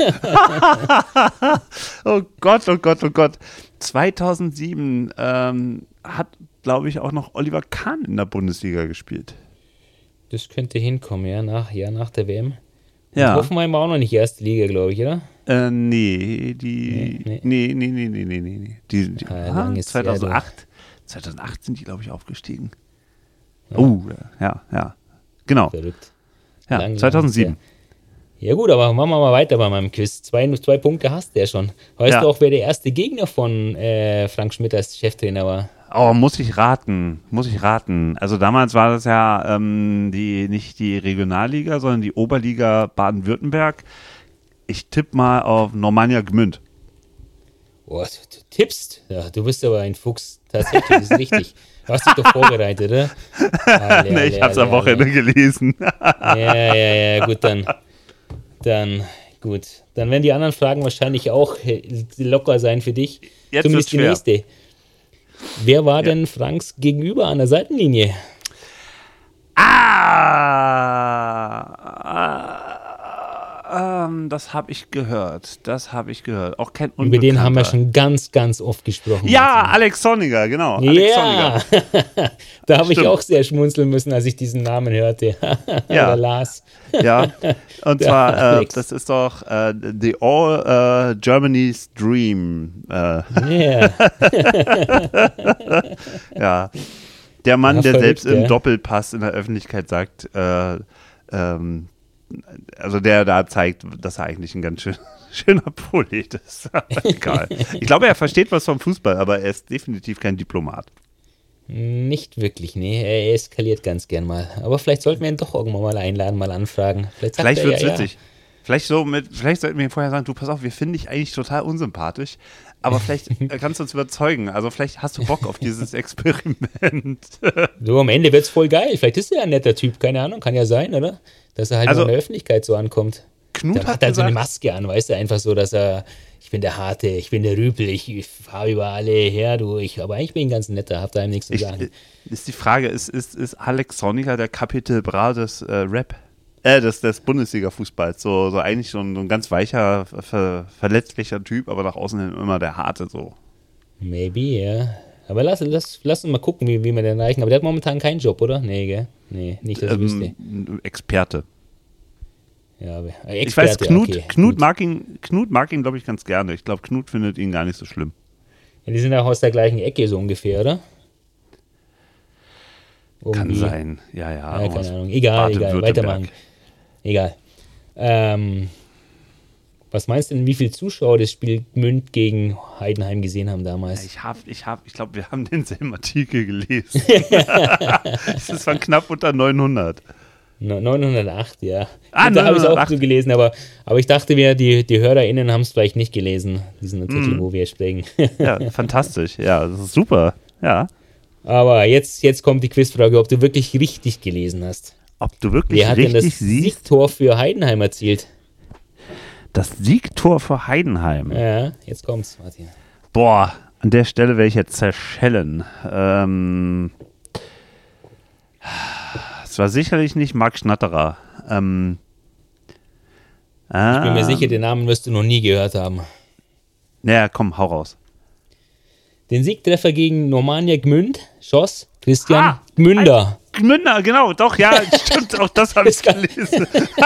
Oh Gott, oh Gott, oh Gott. zweitausendsieben ähm, hat, glaube ich, auch noch Oliver Kahn in der Bundesliga gespielt. Das könnte hinkommen, ja, nach, ja, nach der W M. Ja. Und Hoffenheim war auch noch nicht erste Liga, glaube ich, oder? Äh, nee, die. Nee, Nee, nee, nee, nee, nee, nee. nee. Die, die, Ah, ah, lang ist her, zweitausendacht. zweitausendacht sind die, glaube ich, aufgestiegen. Oh, ja, ja. Genau. Verrückt. Ja, Lang, lang zweitausendsieben. ist her. Ja gut, aber machen wir mal weiter bei meinem Quiz. Zwei, zwei Punkte hast du ja schon. Weißt Ja. du auch, wer der erste Gegner von äh, Frank Schmidt als Cheftrainer war? Oh, muss ich raten, muss ich raten. Also damals war das ja ähm, die, nicht die Regionalliga, sondern die Oberliga Baden-Württemberg. Ich tippe mal auf Normannia Gmünd. Oh, du, du tippst. Ja, du bist aber ein Fuchs. Tatsächlich, das ist richtig. Du hast dich doch vorbereitet, oder? Alle, nee, ich habe es am Wochenende gelesen. ja, ja, ja, gut, dann. Dann, gut. Dann werden die anderen Fragen wahrscheinlich auch locker sein für dich. Jetzt Zumindest die nächste. Wer war ja. denn Franks Gegenüber an der Seitenlinie? Ah, ähm, das habe ich gehört. Das habe ich gehört. Auch kein Über den haben wir schon ganz, ganz oft gesprochen. Ja, Martin. Alex Sonniger, genau. Alex ja, Sonniger. Da habe ich auch sehr schmunzeln müssen, als ich diesen Namen hörte. Ja. Oder las. Ja, und zwar, äh, das ist doch äh, The All uh, Germany's Dream. Äh. Yeah. Ja. Der Mann, ja, der verrückt, selbst im ja. Doppelpass in der Öffentlichkeit sagt, äh, ähm, also der da zeigt, dass er eigentlich ein ganz schön, schöner Prolet ist. Egal. Ich glaube, er versteht was vom Fußball, aber er ist definitiv kein Diplomat. Nicht wirklich, nee. Er eskaliert ganz gern mal. Aber vielleicht sollten wir ihn doch irgendwann mal einladen, mal anfragen. Vielleicht, vielleicht wird es ja, witzig. Ja. Vielleicht, so mit, vielleicht sollten wir ihm vorher sagen, du, pass auf, wir finden dich eigentlich total unsympathisch, aber vielleicht kannst du uns überzeugen. Also vielleicht hast du Bock auf dieses Experiment. So, am Ende wird es voll geil. Vielleicht ist er ein netter Typ, keine Ahnung, kann ja sein, oder? Dass er halt also, in der Öffentlichkeit so ankommt. Knut der hat, hat halt gesagt, so eine Maske an, weißt du, einfach so, dass er, ich bin der Harte, ich bin der Rüpel, ich fahre über alle her, du, ich, aber eigentlich bin ich ein ganz netter, hab da ihm nichts zu sagen. Ich, ist die Frage, ist, ist, ist Alex Sonniger der Capital Bra des äh, Rap? Äh, des, des Bundesliga-Fußballs. So, so eigentlich so ein, so ein ganz weicher, ver, verletzlicher Typ, aber nach außen hin immer der Harte so. Maybe, ja. Aber lass, lass, lass uns mal gucken, wie, wie wir den erreichen. Aber der hat momentan keinen Job, oder? Nee, gell? Nee, nicht, dass ich ähm, wüsste. Experte. Ja, aber Experte, ich weiß, Knut, okay, Knut, mag ihn, Knut mag ihn, glaube ich, ganz gerne. Ich glaube, Knut findet ihn gar nicht so schlimm. Ja, die sind auch aus der gleichen Ecke so ungefähr, oder? Kann sein, ja, ja. ja keine Ahnung. Egal, egal, weitermachen. Egal. Ähm, was meinst du denn, wie viele Zuschauer das Spiel Gmünd gegen Heidenheim gesehen haben damals? Ja, ich habe, ich habe, ich glaube, wir haben denselben Artikel gelesen. Es ist von knapp unter neunhundert. neunhundertacht, ja. Ah, da habe ich es auch so gelesen, aber, aber ich dachte mir, die, die HörerInnen haben es vielleicht nicht gelesen, diesen Artikel, mm. wo wir sprechen. Ja, fantastisch. Ja, das ist super. Ja. Aber jetzt, jetzt kommt die Quizfrage, ob du wirklich richtig gelesen hast. Ob du wirklich Wer hat richtig denn das siehst? Siegtor für Heidenheim erzielt? Das Siegtor für Heidenheim? Ja, jetzt kommt's, Martin. Boah, an der Stelle werde ich jetzt zerschellen. Ähm, es war sicherlich nicht Marc Schnatterer. Ähm, ich bin mir sicher, den Namen wirst du noch nie gehört haben. Naja, komm, hau raus. Den Siegtreffer gegen Normannia Gmünd schoss Christian ah, Gmünder. Gmünder, genau, doch, ja, stimmt, auch das habe ich gelesen.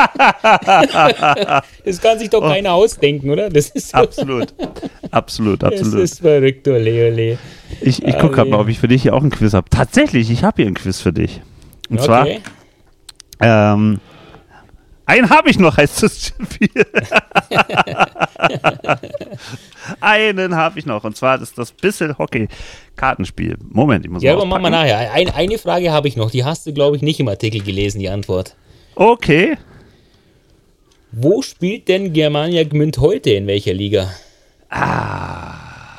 Das kann sich doch oh. keiner ausdenken, oder? Das ist so absolut, absolut, absolut. Das ist verrückt, ole, ole. Ich, ich gucke gerade mal, ob ich für dich hier auch ein Quiz habe. Tatsächlich, ich habe hier ein Quiz für dich. Und okay. zwar, ähm, einen habe ich noch, heißt das Spiel. Einen habe ich noch, und zwar ist das Bissel Hockey-Kartenspiel. Moment, ich muss ja, mal aber machen wir nachher. Ein, eine Frage habe ich noch, die hast du, glaube ich, nicht im Artikel gelesen, die Antwort. Okay. Wo spielt denn Germania Gmünd heute, in welcher Liga? Ah.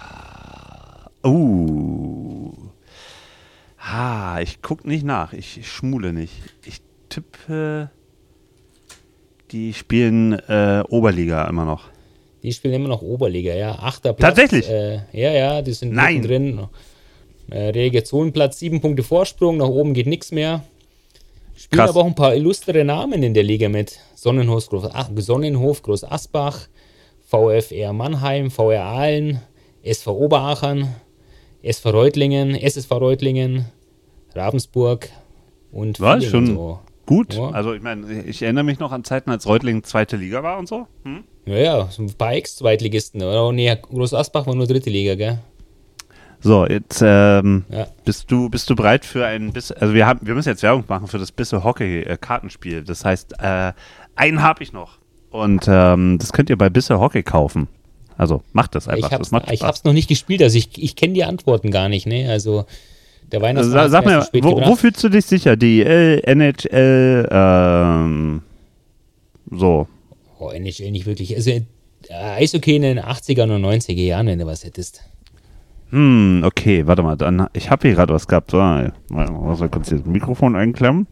Uh. Ah, ich gucke nicht nach, ich schmule nicht. Ich tippe, die spielen äh, Oberliga immer noch. Die spielen immer noch Oberliga, ja. Achter Platz. Tatsächlich? Äh, ja, ja, die sind Nein. drin. Äh, Relegationsplatz, sieben Punkte Vorsprung, nach oben geht nichts mehr. Spielen Krass. aber auch ein paar illustre Namen in der Liga mit. Sonnenhof Groß, Ach, Sonnenhof Groß Asbach, VfR Mannheim, V R Aalen, S V Oberachern, S V Reutlingen, S S V Reutlingen, Ravensburg und war Villingen schon so. Gut. Ja. Also ich meine, ich erinnere mich noch an Zeiten, als Reutlingen zweite Liga war und so. Hm? Ja, ja, so ein paar Ex-Zweitligisten. Oh, nee, Groß Asbach war nur dritte Liga, gell? So, jetzt ähm, Ja. bist du bist du bereit für ein bisschen, also wir haben wir müssen jetzt Werbung machen für das Bissel Hockey äh, Kartenspiel. Das heißt, äh, einen habe ich noch und ähm, das könnt ihr bei Bissel Hockey kaufen. Also macht das einfach. Ich hab's, das macht ich Spaß. hab's noch nicht gespielt, also ich, ich kenne die Antworten gar nicht, ne? Also der Also, Weihnachtsmann sag hat's mir, erst spät wo, wo gebracht. fühlst du dich sicher? Die äh, N H L, ähm, so. Oh, N H L nicht wirklich. Also Eishockey in den achtzigern und neunziger Jahren, wenn du was hättest. Hm, okay, warte mal. Dann, ich habe hier gerade was gehabt. So, muss mal kurz das Mikrofon einklemmen.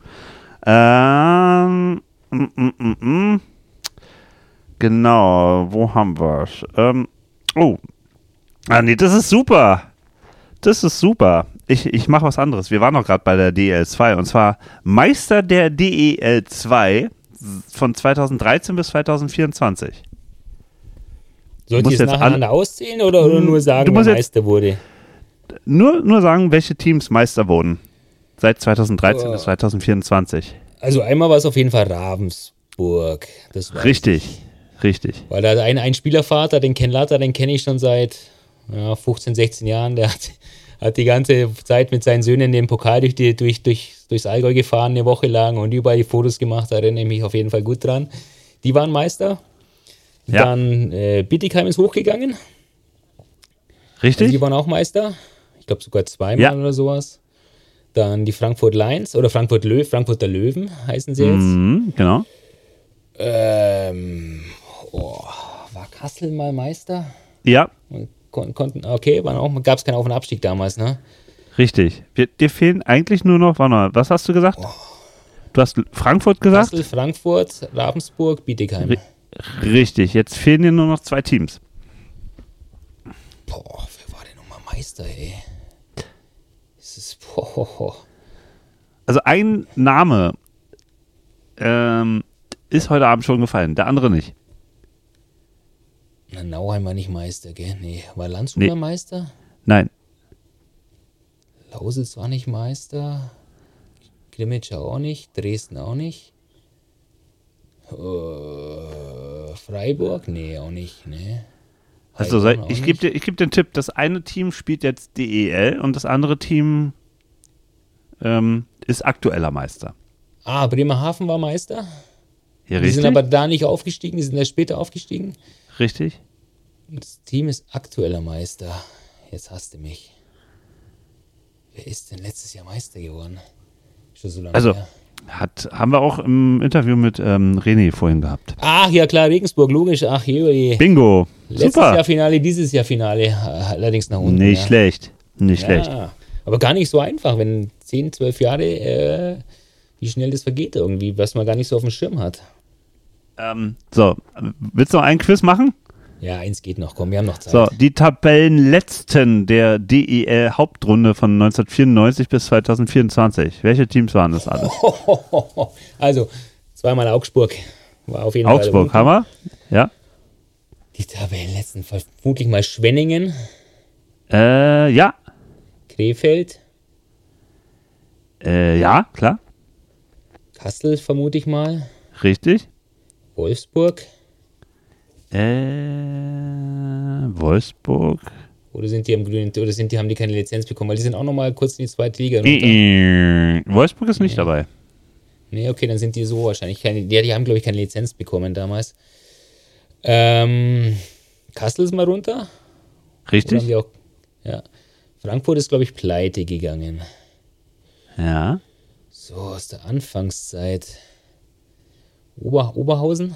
Ähm, mm, mm, mm, mm. Genau, wo haben wir es? Ähm, oh, ah nee, das ist super. Das ist super. Ich, ich mache was anderes. Wir waren noch gerade bei der D E L zwei und zwar Meister der D E L zwei von zweitausenddreizehn bis zweitausendvierundzwanzig. Sollte ich es nacheinander an- auszählen oder, oder nur sagen, Du musst wer jetzt- Meister wurde? Nur, nur sagen, welche Teams Meister wurden. Seit zweitausenddreizehn Oh. bis zweitausendvierundzwanzig. Also einmal war es auf jeden Fall Ravensburg. Das war Richtig, richtig. Weil da ein, ein Spielervater, den Ken Latta, den kenne ich schon seit ja, fünfzehn, sechzehn Jahren. Der hat, hat die ganze Zeit mit seinen Söhnen den Pokal durch die, durch, durch, durchs Allgäu gefahren, eine Woche lang und überall die Fotos gemacht. Da erinnere ich mich auf jeden Fall gut dran. Die waren Meister. Ja. Dann äh, Bietigheim ist hochgegangen. Richtig? Also die waren auch Meister. Ich glaube sogar zweimal Ja. oder sowas. Dann die Frankfurt Lions oder Frankfurt Löw, Frankfurter Löwen heißen sie jetzt. Mhm, genau. Ähm, oh, war Kassel mal Meister? Ja, Und kon konnten, okay, waren auch, gab es keinen Auf- und Abstieg damals, ne? richtig. Wir, dir fehlen eigentlich nur noch, warte mal, was hast du gesagt? Du hast Frankfurt gesagt? Kassel, Frankfurt, Ravensburg, Bietigheim. Ri- Richtig, jetzt fehlen dir nur noch zwei Teams. Boah, wer war denn nochmal Meister, ey? Das ist, boah. Also ein Name ähm, ist heute Abend schon gefallen, der andere nicht. Na, Nauheim war nicht Meister, gell? Nee, war Landshut mal Nee. Meister? Nein, Lausitz war nicht Meister. Grimmitsch auch nicht. Dresden auch nicht. Äh, Freiburg? Nee, auch nicht, ne? also Heilbronn sei- auch ich gebe nicht. dir, ich geb dir einen Tipp. Das eine Team spielt jetzt D E L und das andere Team ähm, ist aktueller Meister. Ah, Bremerhaven war Meister. Hier Die richtig? sind aber da nicht aufgestiegen, die sind erst später aufgestiegen. Richtig? Und das Team ist aktueller Meister. Jetzt hasst du mich. Wer ist denn letztes Jahr Meister geworden? Schon so lange Also, her. hat, haben wir auch im Interview mit ähm, René vorhin gehabt. Ach ja, klar, Regensburg, logisch. Ach, je, Bingo! letztes Super! Jahr Finale, dieses Jahr Finale. äh, Allerdings nach unten. Nicht ja. schlecht. Nicht Ja, schlecht. aber gar nicht so einfach, wenn zehn, zwölf Jahre, äh, wie schnell das vergeht irgendwie, was man gar nicht so auf dem Schirm hat. Ähm, so, willst du noch einen Quiz machen? Ja, eins geht noch, komm, wir haben noch Zeit. So, die Tabellenletzten der D E L-Hauptrunde von neunzehnhundertvierundneunzig bis zweitausendvierundzwanzig. Welche Teams waren das alles? Also, zweimal Augsburg. War auf jeden Fall. Augsburg, unten. Hammer? Ja. Die Tabellenletzten, vermutlich mal Schwenningen, Äh, ja. Krefeld, Äh, ja, klar. Kassel vermute ich mal, Richtig. Wolfsburg. Äh, Wolfsburg. Oder sind die am grünen, oder sind die, haben die keine Lizenz bekommen? Weil die sind auch nochmal kurz in die zweite Liga runter. Äh, äh, Wolfsburg ist nicht dabei. Nee, okay, dann sind die so wahrscheinlich keine. Ja, die haben, glaube ich, keine Lizenz bekommen damals. Ähm, Kassel ist mal runter. Oder haben Richtig? die auch, ja. Frankfurt ist, glaube ich, pleite gegangen. Ja. So, aus der Anfangszeit. Ober, Oberhausen?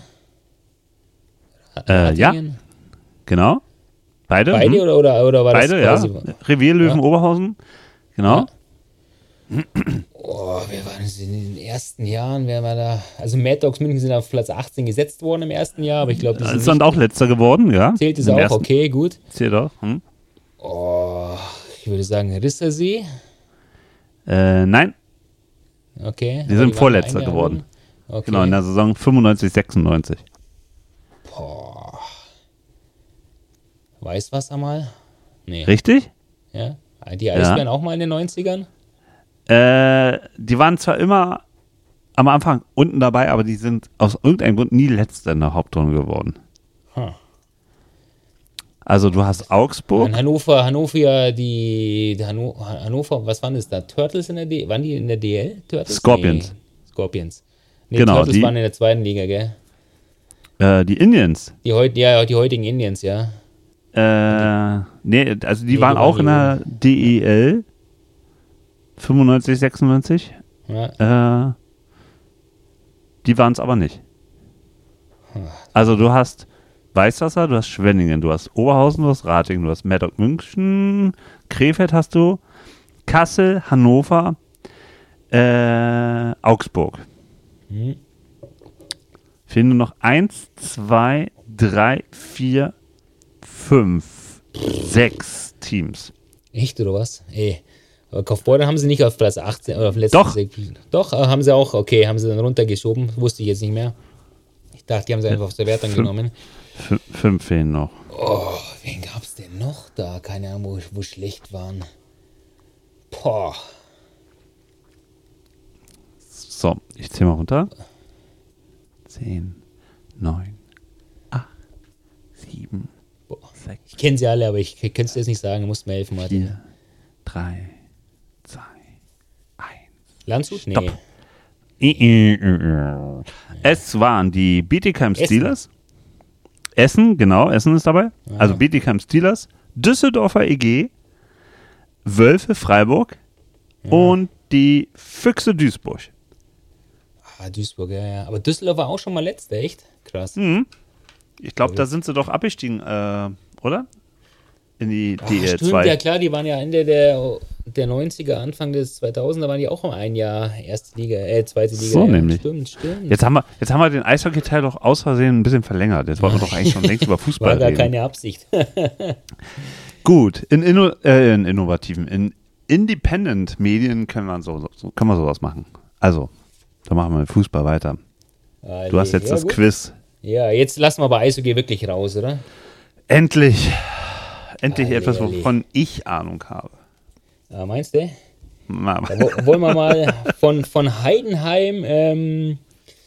Äh, ja, Ratingen? genau. Beide? Beide mhm. oder, oder, oder war Beide, ja. das quasi? Revierlöwen Ja. Oberhausen. Genau. Ja. Oh, wer war das in den ersten Jahren? Wer war da? Also Mad Dogs München sind auf Platz achtzehn gesetzt worden im ersten Jahr, aber ich glaube, das Das ist sind auch letzter geworden, ja. zählt es Im auch, ersten- okay, gut. Zählt auch. Hm. Oh, ich würde sagen Rissersee. Äh, nein, Okay. die aber sind waren Vorletzter eine geworden. Okay. Genau, in der Saison fünfundneunzig, sechsundneunzig. Boah. Weißwasser mal? Nee. Richtig? Ja. Die Eisbären auch mal in den neunzigern? Äh, die waren zwar immer am Anfang unten dabei, aber die sind aus irgendeinem Grund nie Letzter in der Hauptrunde geworden. Hm. Also du hast Augsburg, In Hannover, Hannover, die, die Hanno, Hannover, was waren das da? Turtles in der D L? Waren die in der D L? Turtles? Scorpions. Nee. Scorpions. Nee, Genau, Turtles die- waren in der zweiten Liga, gell? äh, die Indians. Die, heut, ja, die heutigen Indians, ja. Äh, nee, also die Nee, waren die auch in waren der D E L fünfundneunzig, sechsundneunzig. ja. Äh, die waren es aber nicht. Also du hast Weißwasser, du hast Schwenningen, du hast Oberhausen, du hast Ratingen, du hast Merdok München, Krefeld hast du, Kassel, Hannover, äh, Augsburg. Hm. Fehlen nur noch eins, zwei, drei, vier, fünf, sechs Teams. Echt, oder was? Ey. Aber Kaufbeuren haben sie nicht auf Platz achtzehn oder auf letzten Doch. sechs. Doch, aber haben sie auch, okay, haben sie dann runtergeschoben. Wusste ich jetzt nicht mehr. Ich dachte, die haben sie einfach aus der Wertung Fünf. genommen. F- fünf fehlen noch. Oh, wen gab's denn noch da? Keine Ahnung, wo, wo schlecht waren. Boah. So, ich zähle mal runter. Zehn, neun, acht, sieben, Boah. sechs, Ich kenne sie alle, aber ich könnte es jetzt nicht sagen. Du musst mir helfen, Martin. vier, drei, zwei, eins. Landshut? Stopp. Nee. Es waren die Bietigheim Essen. Steelers. Essen, genau, Essen ist dabei. Ah. Also Bietigheim Steelers, Düsseldorfer E G, Wölfe Freiburg und die Füchse Duisburg. Ah, Duisburg, ja, ja. Aber Düsseldorf war auch schon mal letzter, echt? Krass. Mhm. Ich glaube, da sind sie doch abgestiegen, äh, oder? In die Ah, D L stimmt, zwei. ja klar, die waren ja Ende der, der neunziger, Anfang des zweitausender, waren die auch um ein Jahr erste Liga, äh, zweite Liga. So ja, nämlich. Stimmt, stimmt. Jetzt haben wir, jetzt haben wir den Eishockey-Teil doch aus Versehen ein bisschen verlängert. Jetzt wollten wir doch eigentlich schon längst über Fußball war gar reden. keine Absicht. Gut, in, inno, äh, in innovativen, in Independent-Medien können wir, so, so, können wir sowas machen. Also, da machen wir mit Fußball weiter. Du hast jetzt ja, das gut. Quiz. Ja, jetzt lassen wir aber Eishockey wirklich raus, oder? Endlich, endlich Alle, etwas, alle. wovon ich Ahnung habe. Ja, meinst du? Na, Da wo- wollen wir mal von, von Heidenheim ähm,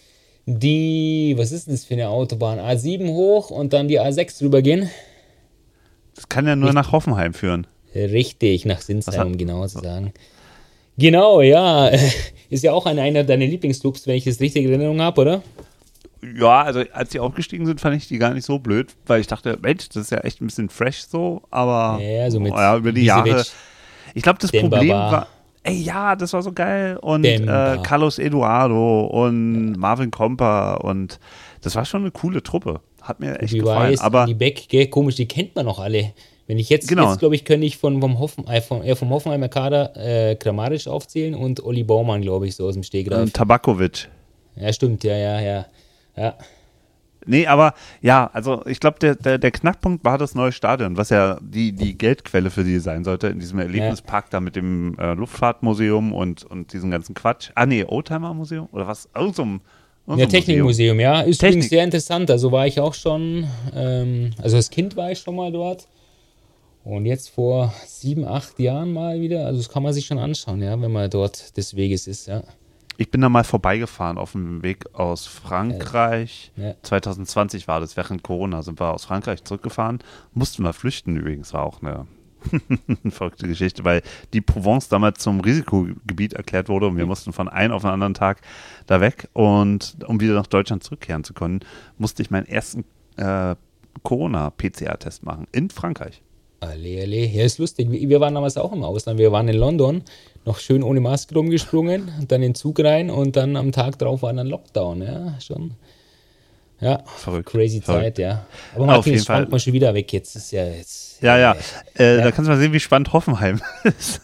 die, was ist denn das für eine Autobahn? A sieben hoch und dann die A sechs drüber gehen? das kann ja nur nach Hoffenheim führen. Richtig, nach Was Sinsheim, hat- um genau zu sagen. Genau, ja. Ist ja auch einer, einer deiner Lieblingsclubs, wenn ich das richtig in Erinnerung habe, oder? Ja, also als die aufgestiegen sind, fand ich die gar nicht so blöd, weil ich dachte, Mensch, das ist ja echt ein bisschen fresh so, aber Ja, so mit ja, über die Ibisevic, Jahre. Ich glaube, das Demba Problem Ba. war, ey, ja, das war so geil und Demba. äh, Carlos Eduardo und Marvin Komper und das war schon eine coole Truppe. Hat mir echt Wie gefallen, weiß, aber die Beck, gell, komisch, die kennt man noch alle. Wenn ich jetzt, Genau. jetzt glaube ich, könnte ich von, vom, Hoffen, äh, vom, äh, vom Hoffenheimer Kader äh, Kramaric aufzählen und Olli Baumann, glaube ich, so aus dem Stegreif. äh, Tabakovic. Ja, stimmt, ja, ja, ja. Ja, Nee, aber ja, also ich glaube, der, der, der Knackpunkt war das neue Stadion, was ja die, die Geldquelle für die sein sollte, in diesem Erlebnispark da mit dem äh, Luftfahrtmuseum und, und diesem ganzen Quatsch. Ah nee, Oldtimer-Museum oder was? Irgend so ein, irgend so ja ein Technikmuseum, ja. Ist Technik. übrigens sehr interessant. Also war ich auch schon, ähm, also als Kind war ich schon mal dort. Und jetzt vor sieben, acht Jahren mal wieder. Also das kann man sich schon anschauen, ja, wenn man dort des Weges ist, ja. Ich bin da mal vorbeigefahren auf dem Weg aus Frankreich. Ja. zwanzig zwanzig war das, während Corona sind wir aus Frankreich zurückgefahren. Mussten wir flüchten übrigens, war auch eine verrückte Geschichte, weil die Provence damals zum Risikogebiet erklärt wurde und wir mussten von einem auf den anderen Tag da weg. Und um wieder nach Deutschland zurückkehren zu können, musste ich meinen ersten äh, Corona-P C R-Test machen in Frankreich. Alle, alle. Ja, ist lustig. Wir wir waren damals auch im Ausland. Wir waren in London, noch schön ohne Maske rumgesprungen, dann in den Zug rein und dann am Tag drauf war dann Lockdown. Ja, schon. Ja, Verrückt. crazy Verrückt. Zeit, ja. Aber Auf Martin, jeden jetzt schwankt Fall. man schon wieder weg. Jetzt ist ja jetzt. Ja, ja. Äh, Ja. Da kannst du mal sehen, wie spannend Hoffenheim ist.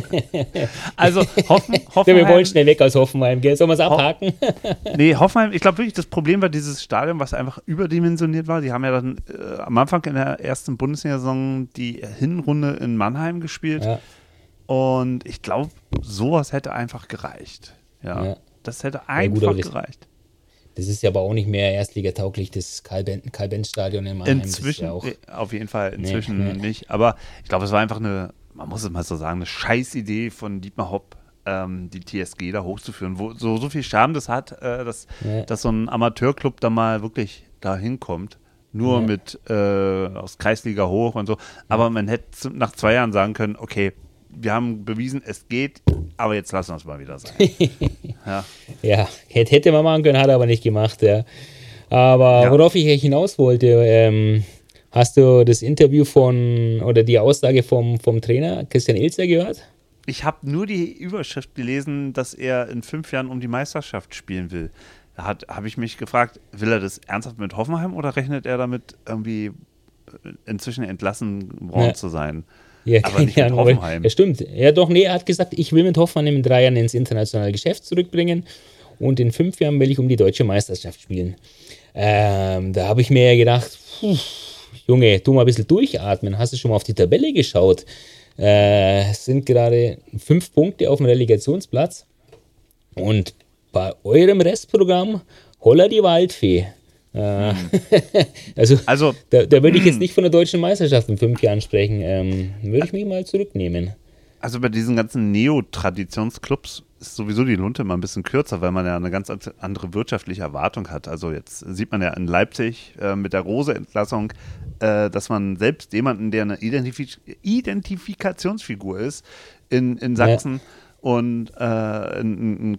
Also Hoffen, Ja, Hoffenheim. wir wollen schnell weg aus Hoffenheim, gell? Sollen wir es abhaken? Nee, Hoffenheim, ich glaube wirklich, das Problem war dieses Stadion, was einfach überdimensioniert war. Die haben ja dann äh, am Anfang in der ersten Bundesliga-Saison die Hinrunde in Mannheim gespielt. Ja. Und ich glaube, sowas hätte einfach gereicht. Ja, Ja. das hätte gut, einfach aber das- gereicht. Das ist ja aber auch nicht mehr erstligatauglich, das Karl-Benz-Stadion in Mannheim. Das ist Inzwischen, ja auch, äh, auf jeden Fall, inzwischen Nee, nee. nicht. Aber ich glaube, es war einfach eine, man muss es mal so sagen, eine Scheißidee von Dietmar Hopp, ähm, die T S G da hochzuführen. Wo so, so viel Charme das hat, äh, dass, Ja. dass so ein Amateurclub da mal wirklich da hinkommt. Nur Ja. mit äh, aus Kreisliga hoch und so. Aber man hätte zu- nach zwei Jahren sagen können, okay, wir haben bewiesen, es geht, aber jetzt lassen wir es mal wieder sein. Ja. ja, hätte, hätte man machen können, hat er aber nicht gemacht, ja. Aber Ja. worauf ich eigentlich hinaus wollte, ähm, hast du das Interview von, oder die Aussage vom, vom Trainer Christian Ilzer gehört? Ich habe nur die Überschrift gelesen, dass er in fünf Jahren um die Meisterschaft spielen will. Da habe ich mich gefragt, will er das ernsthaft mit Hoffenheim oder rechnet er damit, irgendwie inzwischen entlassen worden ja. zu sein? Ja, aber nicht mit Hoffenheim. Ja, stimmt. Ja, doch, nee, er hat gesagt, ich will mit Hoffenheim in drei Jahren ins internationale Geschäft zurückbringen und in fünf Jahren will ich um die deutsche Meisterschaft spielen. Ähm, da habe ich mir ja gedacht, puh, Junge, tu mal ein bisschen durchatmen. Hast du schon mal auf die Tabelle geschaut? Äh, es sind gerade fünf Punkte auf dem Relegationsplatz und bei eurem Restprogramm holla die Waldfee. Äh, also, also da, da würde ich jetzt nicht von der deutschen Meisterschaft in fünf Jahren sprechen. Ähm, würde ich mich mal zurücknehmen. Also bei diesen ganzen Neo-Traditionsclubs ist sowieso die Lunte immer ein bisschen kürzer, weil man ja eine ganz andere wirtschaftliche Erwartung hat. Also jetzt sieht man ja in Leipzig äh, mit der Rose-Entlassung, äh, dass man selbst jemanden, der eine Identif- Identifikationsfigur ist, in, in Sachsen ja. und äh, ein, ein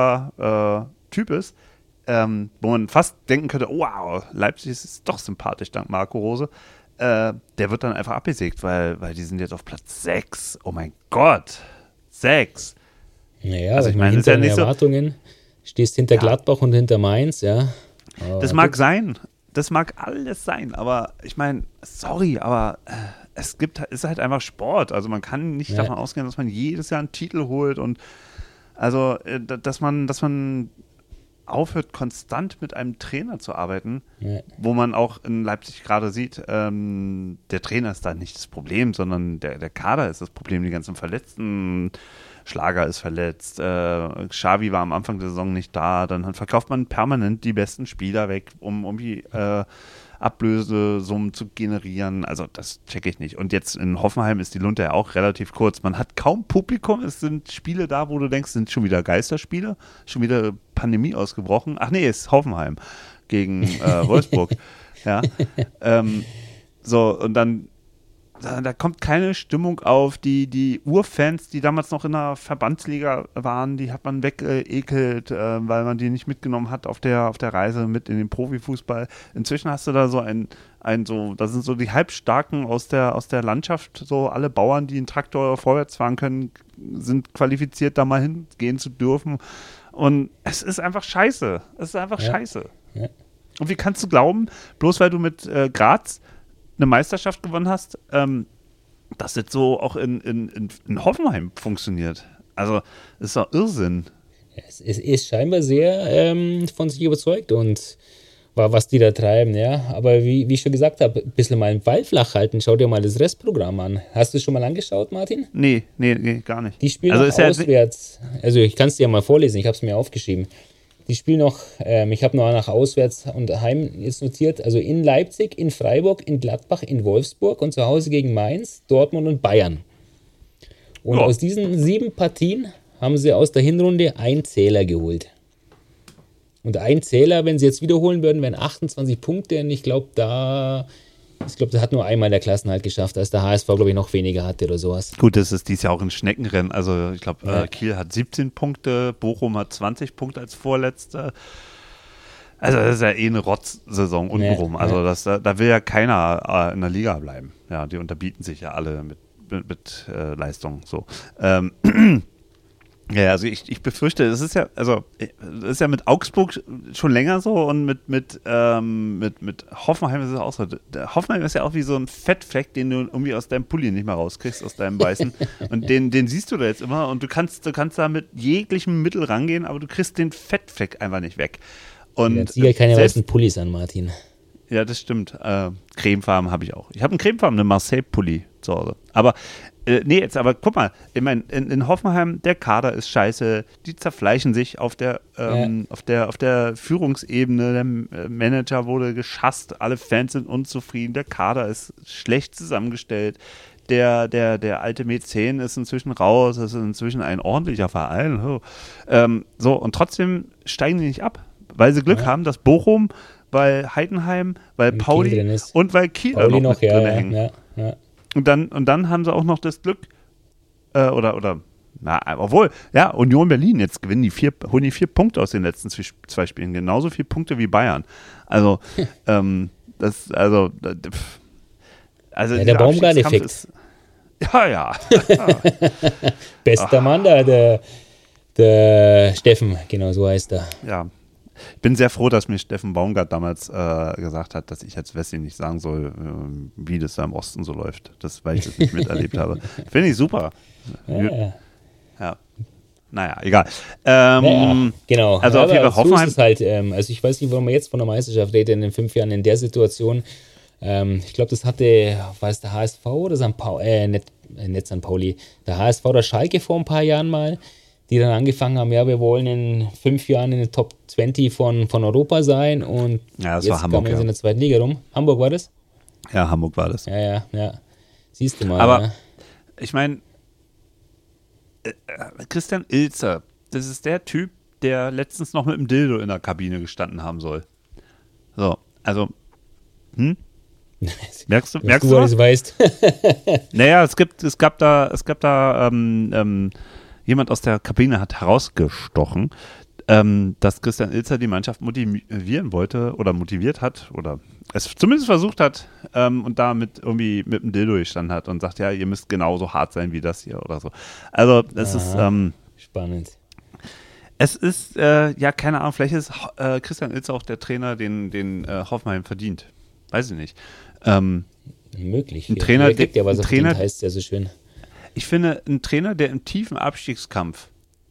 Knocker-Typ äh, ist, ähm, wo man fast denken könnte, oh, wow, Leipzig ist doch sympathisch dank Marco Rose. Äh, der wird dann einfach abgesägt, weil, weil die sind jetzt auf Platz sechs. Oh mein Gott, sechs. Naja, also ich meine, hinter den ja Erwartungen so, stehst hinter ja. Gladbach und hinter Mainz, ja. Aber das mag sein, das mag alles sein, aber ich meine, sorry, aber äh, es gibt, ist halt einfach Sport. Also man kann nicht ja. davon ausgehen, dass man jedes Jahr einen Titel holt und also, äh, dass man, dass man aufhört, konstant mit einem Trainer zu arbeiten, ja. wo man auch in Leipzig gerade sieht, ähm, der Trainer ist da nicht das Problem, sondern der, der Kader ist das Problem, die ganzen Verletzten, Schlager ist verletzt, äh, Xavi war am Anfang der Saison nicht da, dann verkauft man permanent die besten Spieler weg, um, um die äh, Ablösesummen zu generieren, also das checke ich nicht. Und jetzt in Hoffenheim ist die Lunte ja auch relativ kurz. Man hat kaum Publikum, es sind Spiele da, wo du denkst, sind schon wieder Geisterspiele, schon wieder Pandemie ausgebrochen. Ach nee, ist Hoffenheim gegen äh, Wolfsburg. ja. Ähm, so, und dann da, da kommt keine Stimmung auf. Die, die Urfans, die damals noch in der Verbandsliga waren, die hat man weggeekelt, äh, weil man die nicht mitgenommen hat auf der, auf der Reise mit in den Profifußball. Inzwischen hast du da so ein, ein so, da sind so die Halbstarken aus der, aus der Landschaft, so alle Bauern, die einen Traktor vorwärts fahren können, sind qualifiziert, da mal hingehen zu dürfen. Und es ist einfach scheiße. Es ist einfach ja. scheiße. Ja. Und wie kannst du glauben, bloß weil du mit äh, Graz eine Meisterschaft gewonnen hast, ähm, dass das so auch in, in, in, in Hoffenheim funktioniert. Also, das ist doch Irrsinn. Es, es ist scheinbar sehr ähm, von sich überzeugt und was die da treiben, ja. Aber wie, wie ich schon gesagt habe, ein bisschen mal im Ball flach halten. Schau dir mal das Restprogramm an. Hast du es schon mal angeschaut, Martin? Nee, nee, nee, gar nicht. Die spielen also noch auswärts. Ja also ich kann es dir ja mal vorlesen, ich habe es mir aufgeschrieben. Die spielen noch, ähm, ich habe noch nach Auswärts und Heim jetzt notiert, also in Leipzig, in Freiburg, in Gladbach, in Wolfsburg und zu Hause gegen Mainz, Dortmund und Bayern. Und ja. aus diesen sieben Partien haben sie aus der Hinrunde einen Zähler geholt. Und ein Zähler, wenn sie jetzt wiederholen würden, wären achtundzwanzig Punkte. Und ich glaube, da, ich glaube, das hat nur einmal der Klassenerhalt geschafft, als der H S V, glaube ich, noch weniger hatte oder sowas. Gut, das ist dies Jahr auch ein Schneckenrennen. Also ich glaube, ja. äh, Kiel hat siebzehn Punkte, Bochum hat zwanzig Punkte als Vorletzter. Also das ist ja eh eine Rotz-Saison untenrum. Ja, also ja. Das, da will ja keiner äh, in der Liga bleiben. Ja, die unterbieten sich ja alle mit, mit, mit äh, Leistung. So. Ähm, Ja, also ich, ich befürchte, es ist ja, also es ist ja mit Augsburg schon länger so und mit, mit, ähm, mit, mit Hoffenheim ist es auch so. Der Hoffenheim ist ja auch wie so ein Fettfleck, den du irgendwie aus deinem Pulli nicht mehr rauskriegst, aus deinem Weißen. Und den, den siehst du da jetzt immer und du kannst, du kannst da mit jeglichem Mittel rangehen, aber du kriegst den Fettfleck einfach nicht weg. Und ja, zieh ja keine weißen Pullis an, Martin. Ja, das stimmt. Äh, Cremefarben habe ich auch. Ich habe einen cremefarbenen Marseille-Pulli zu Hause. Aber Äh, nee, jetzt aber guck mal, ich meine, in, in Hoffenheim, der Kader ist scheiße, die zerfleischen sich auf der, ähm, ja. auf der, auf der Führungsebene, der Manager wurde geschasst, alle Fans sind unzufrieden, der Kader ist schlecht zusammengestellt, der, der, der alte Mäzen ist inzwischen raus, das ist inzwischen ein ordentlicher Verein. Oh. Ähm, so, und trotzdem steigen die nicht ab, weil sie Glück ja. haben, dass Bochum, weil Heidenheim, weil und Pauli und weil Kiel Pauli noch, noch mit ja, drin hängen. Ja, ja. Und dann, und dann haben sie auch noch das Glück, äh, oder, oder, na, obwohl, ja, Union Berlin, jetzt gewinnen die vier, holen die vier Punkte aus den letzten zwei Spielen, genauso viele Punkte wie Bayern. Also, ähm, das, also, also ja, der Baumgart-Effekt. Ja, ja. Bester Ach. Mann da, der, der Steffen, genau so heißt er. Ja, Ich bin sehr froh, dass mir Steffen Baumgart damals äh, gesagt hat, dass ich als Wessi nicht sagen soll, äh, wie das da im Osten so läuft. Das, weil ich das nicht miterlebt habe. Finde ich super. Ja. Ja. Naja, egal. Ähm, naja, genau. Also ja, auf jeden Fall so Hoffenheim. ist es halt, ähm, also ich weiß nicht, warum wir jetzt von der Meisterschaft reden in den fünf Jahren in der Situation. Ähm, ich glaube, das hatte, war es der H S V oder Sankt Pauli, äh, nicht, äh, nicht Sankt Pauli, der H S V oder Schalke vor ein paar Jahren mal, die dann angefangen haben, ja, wir wollen in fünf Jahren in den Top zwanzig von, von Europa sein und Ja, das jetzt war Hamburg, kamen wir ja. in der zweiten Liga rum. Hamburg war das? Ja, Hamburg war das. Ja, ja, ja. Siehst du mal. Aber ja. ich meine, äh, Christian Ilzer, das ist der Typ, der letztens noch mit dem Dildo in der Kabine gestanden haben soll. So, also, hm? Merkst du, Dass merkst du du alles was? weißt. Naja, es gibt, es gab da, es gab da ähm, ähm, jemand aus der Kabine hat herausgestochen, ähm, dass Christian Ilzer die Mannschaft motivieren wollte oder motiviert hat oder es zumindest versucht hat ähm, und da mit irgendwie mit dem Dildo gestanden hat und sagt, ja, ihr müsst genauso hart sein wie das hier oder so. Also es ist Aha. ähm, Spannend. es ist, äh, ja, keine Ahnung, vielleicht ist äh, Christian Ilzer auch der Trainer, den, den äh, Hoffenheim verdient. Weiß ich nicht. Ähm, Möglich. Ein Trainer, der kriegt ja was ein auf Trainer- den heißt ja so schön. Ich finde, ein Trainer, der im tiefen Abstiegskampf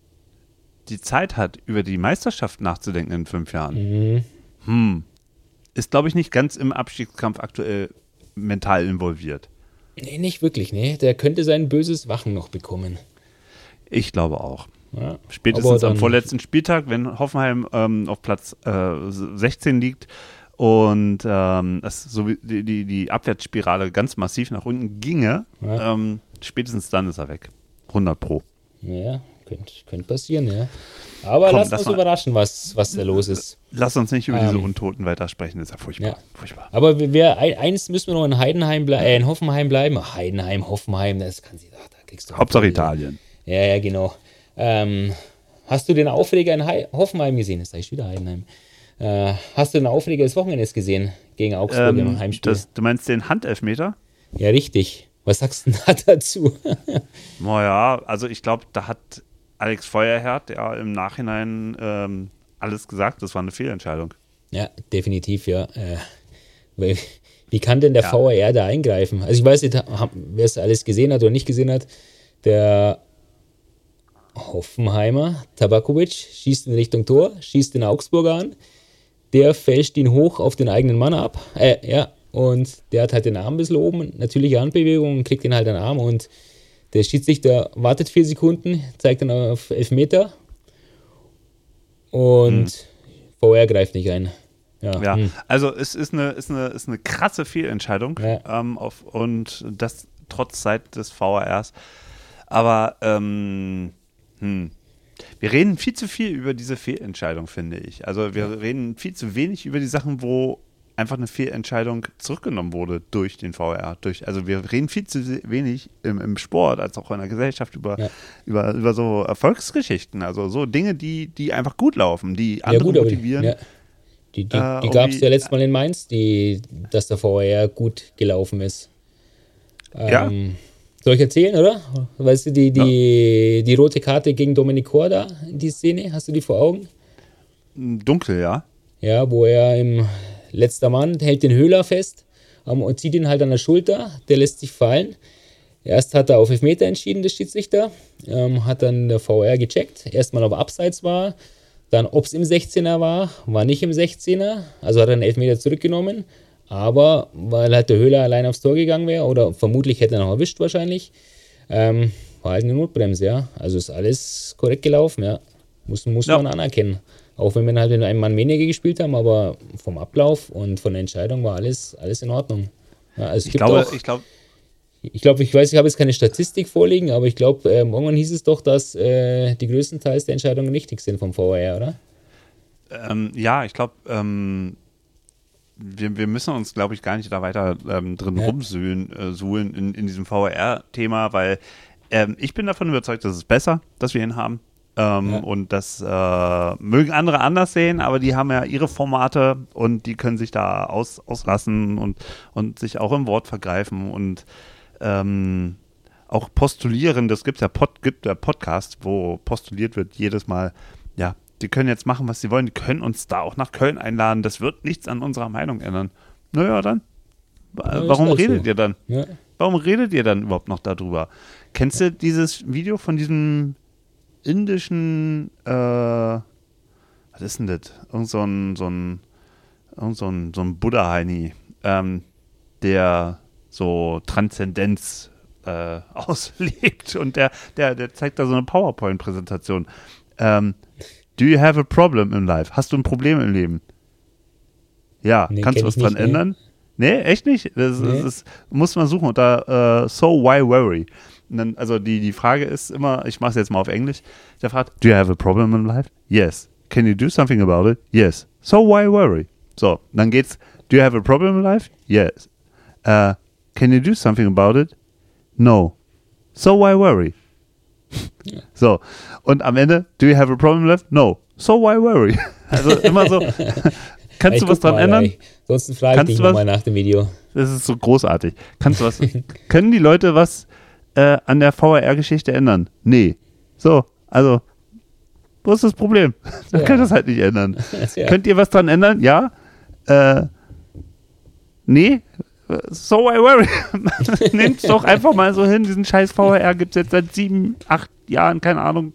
die Zeit hat, über die Meisterschaft nachzudenken in fünf Jahren, Mhm. hm, ist, glaube ich, nicht ganz im Abstiegskampf aktuell mental involviert. Nee, nicht wirklich, nee. Der könnte sein böses Wachen noch bekommen. Ich glaube auch. Ja. Spätestens Aber dann- am vorletzten Spieltag, wenn Hoffenheim ähm, auf Platz äh, sechzehn liegt und ähm, es so wie die, die, die Abwärtsspirale ganz massiv nach unten ginge, Ja. ähm, spätestens dann ist er weg. hundert Pro. Ja, könnte könnt passieren, ja. Aber Komm, lass lass uns mal- überraschen, was, was da los ist. Lass uns nicht über diese Ähm, Untoten weitersprechen, das ist ja furchtbar. ja. furchtbar. Aber wir, wir, ein- eins müssen wir noch in Heidenheim ble- äh, in Hoffenheim bleiben. Ach, Heidenheim, Hoffenheim, das kann sie ach, da kriegst du Hauptsache Italien. Ja, ja, genau. Ähm, hast du den Aufreger in Hei- Hoffenheim gesehen? Das sage ich wieder Heidenheim. Äh, hast du den Aufreger des Wochenendes gesehen gegen Augsburg im Ähm, Heimspiel? das, du meinst den Handelfmeter? Ja, richtig. Was sagst du denn da dazu? Naja, also ich glaube, da hat Alex Feuerherd ja im Nachhinein ähm, alles gesagt, das war eine Fehlentscheidung. Ja, definitiv, ja. Äh, weil, wie kann denn der Ja. V A R da eingreifen? Also ich weiß nicht, ha- wer es alles gesehen hat oder nicht gesehen hat. Der Hoffenheimer, Tabakovic, schießt in Richtung Tor, schießt den Augsburger an. Der fälscht ihn hoch auf den eigenen Mann ab. Äh, ja, und der hat halt den Arm ein bisschen oben, natürliche Handbewegung und kriegt den halt den Arm. Und der Schiedsrichter wartet vier Sekunden, zeigt dann auf Elfmeter. Und V A R greift nicht ein. Ja, Ja, hm. also es ist eine, ist eine, ist eine krasse Fehlentscheidung Ja. ähm, auf, und das trotz Zeit des V A Rs. Aber ähm, hm. wir reden viel zu viel über diese Fehlentscheidung, finde ich. Also wir reden viel zu wenig über die Sachen, wo einfach eine Fehlentscheidung zurückgenommen wurde durch den V A R. Durch, also wir reden viel zu wenig im, im Sport als auch in der Gesellschaft über, Ja. über, über so Erfolgsgeschichten. Also so Dinge, die, die einfach gut laufen, die Ja, andere gut, aber motivieren. Die, ja, die, die, äh, die gab es irgendwie- ja letztes Mal in Mainz, die, dass der V A R gut gelaufen ist. Ja. Ähm, soll ich erzählen, oder? Weißt du, die, die, die rote Karte gegen Dominik Korda, die Szene, hast du die vor Augen? Dunkel, ja. Ja, wo er im letzter Mann hält den Höhler fest ähm, und zieht ihn halt an der Schulter, der lässt sich fallen. Erst hat er auf Elfmeter entschieden, der Schiedsrichter, ähm, hat dann der V A R gecheckt, erstmal ob Abseits war, dann ob es im sechzehner war, war nicht im sechzehner, also hat er einen Elfmeter zurückgenommen, aber weil halt der Höhler allein aufs Tor gegangen wäre oder vermutlich hätte er noch erwischt wahrscheinlich, ähm, war halt eine Notbremse, ja. Also ist alles korrekt gelaufen, ja. Muss, muss Ja. man anerkennen. Auch wenn wir halt in einem Mann weniger gespielt haben, aber vom Ablauf und von der Entscheidung war alles, alles in Ordnung. Ja, also es Ich gibt glaube, auch, ich glaube, ich glaube, ich weiß, ich habe jetzt keine Statistik vorliegen, aber ich glaube, ähm, irgendwann hieß es doch, dass äh, die größtenteils der Entscheidungen richtig sind vom V A R, oder? ähm, ja, ich glaube, ähm, wir, wir müssen uns, glaube ich, gar nicht da weiter ähm, drin Ja. rumsuhlen äh, suhlen in, in diesem V A R-Thema, weil ähm, ich bin davon überzeugt, dass es besser, dass wir ihn haben. Ähm, Ja. Und das äh, mögen andere anders sehen, aber die haben ja ihre Formate und die können sich da aus, auslassen und, und sich auch im Wort vergreifen und ähm, auch postulieren. Das gibt's ja Pod, gibt ja Podcast, wo postuliert wird jedes Mal, ja, die können jetzt machen, was sie wollen, die können uns da auch nach Köln einladen, das wird nichts an unserer Meinung ändern. Naja, dann. Ja, Warum ist halt redet so. ihr dann? Ja. Warum redet ihr dann überhaupt noch darüber? Kennst du dieses Video von diesem indischen, äh, was ist denn das? Irgend so ein, so ein, irgend so ein, so ein Buddha-Heini, ähm, der so Transzendenz äh, auslebt und der, der, der zeigt da so eine PowerPoint-Präsentation. Ähm, do you have a problem in life? Hast du ein Problem im Leben? Ja, Nee, kannst kenn du was ich dran nicht, ne? ändern? Nee, echt nicht? Das, Nee. das ist, muss man suchen unter äh, So Why Worry. Und dann, also die, die Frage ist immer, ich mache es jetzt mal auf Englisch, der fragt, do you have a problem in life? Yes. Can you do something about it? Yes. So why worry? So, dann geht's, do you have a problem in life? Yes. Uh, can you do something about it? No. So why worry? So, und am Ende, do you have a problem in life? No. So why worry? Also immer so, kannst Ich du was guck dran mal, ändern? ey. Ansonsten frage ich Kannst dich du was- nochmal nach dem Video. Das ist so großartig. Kannst du was, können die Leute was äh, an der V R R-Geschichte ändern? Nee. So, also, wo ist das Problem? Man Ja. kann das halt nicht ändern. Ja. Könnt ihr was dran ändern? Ja. Äh, nee. So I worry. Nehmt doch einfach mal so hin. Diesen scheiß V R R gibt es jetzt seit sieben, acht Jahren, keine Ahnung.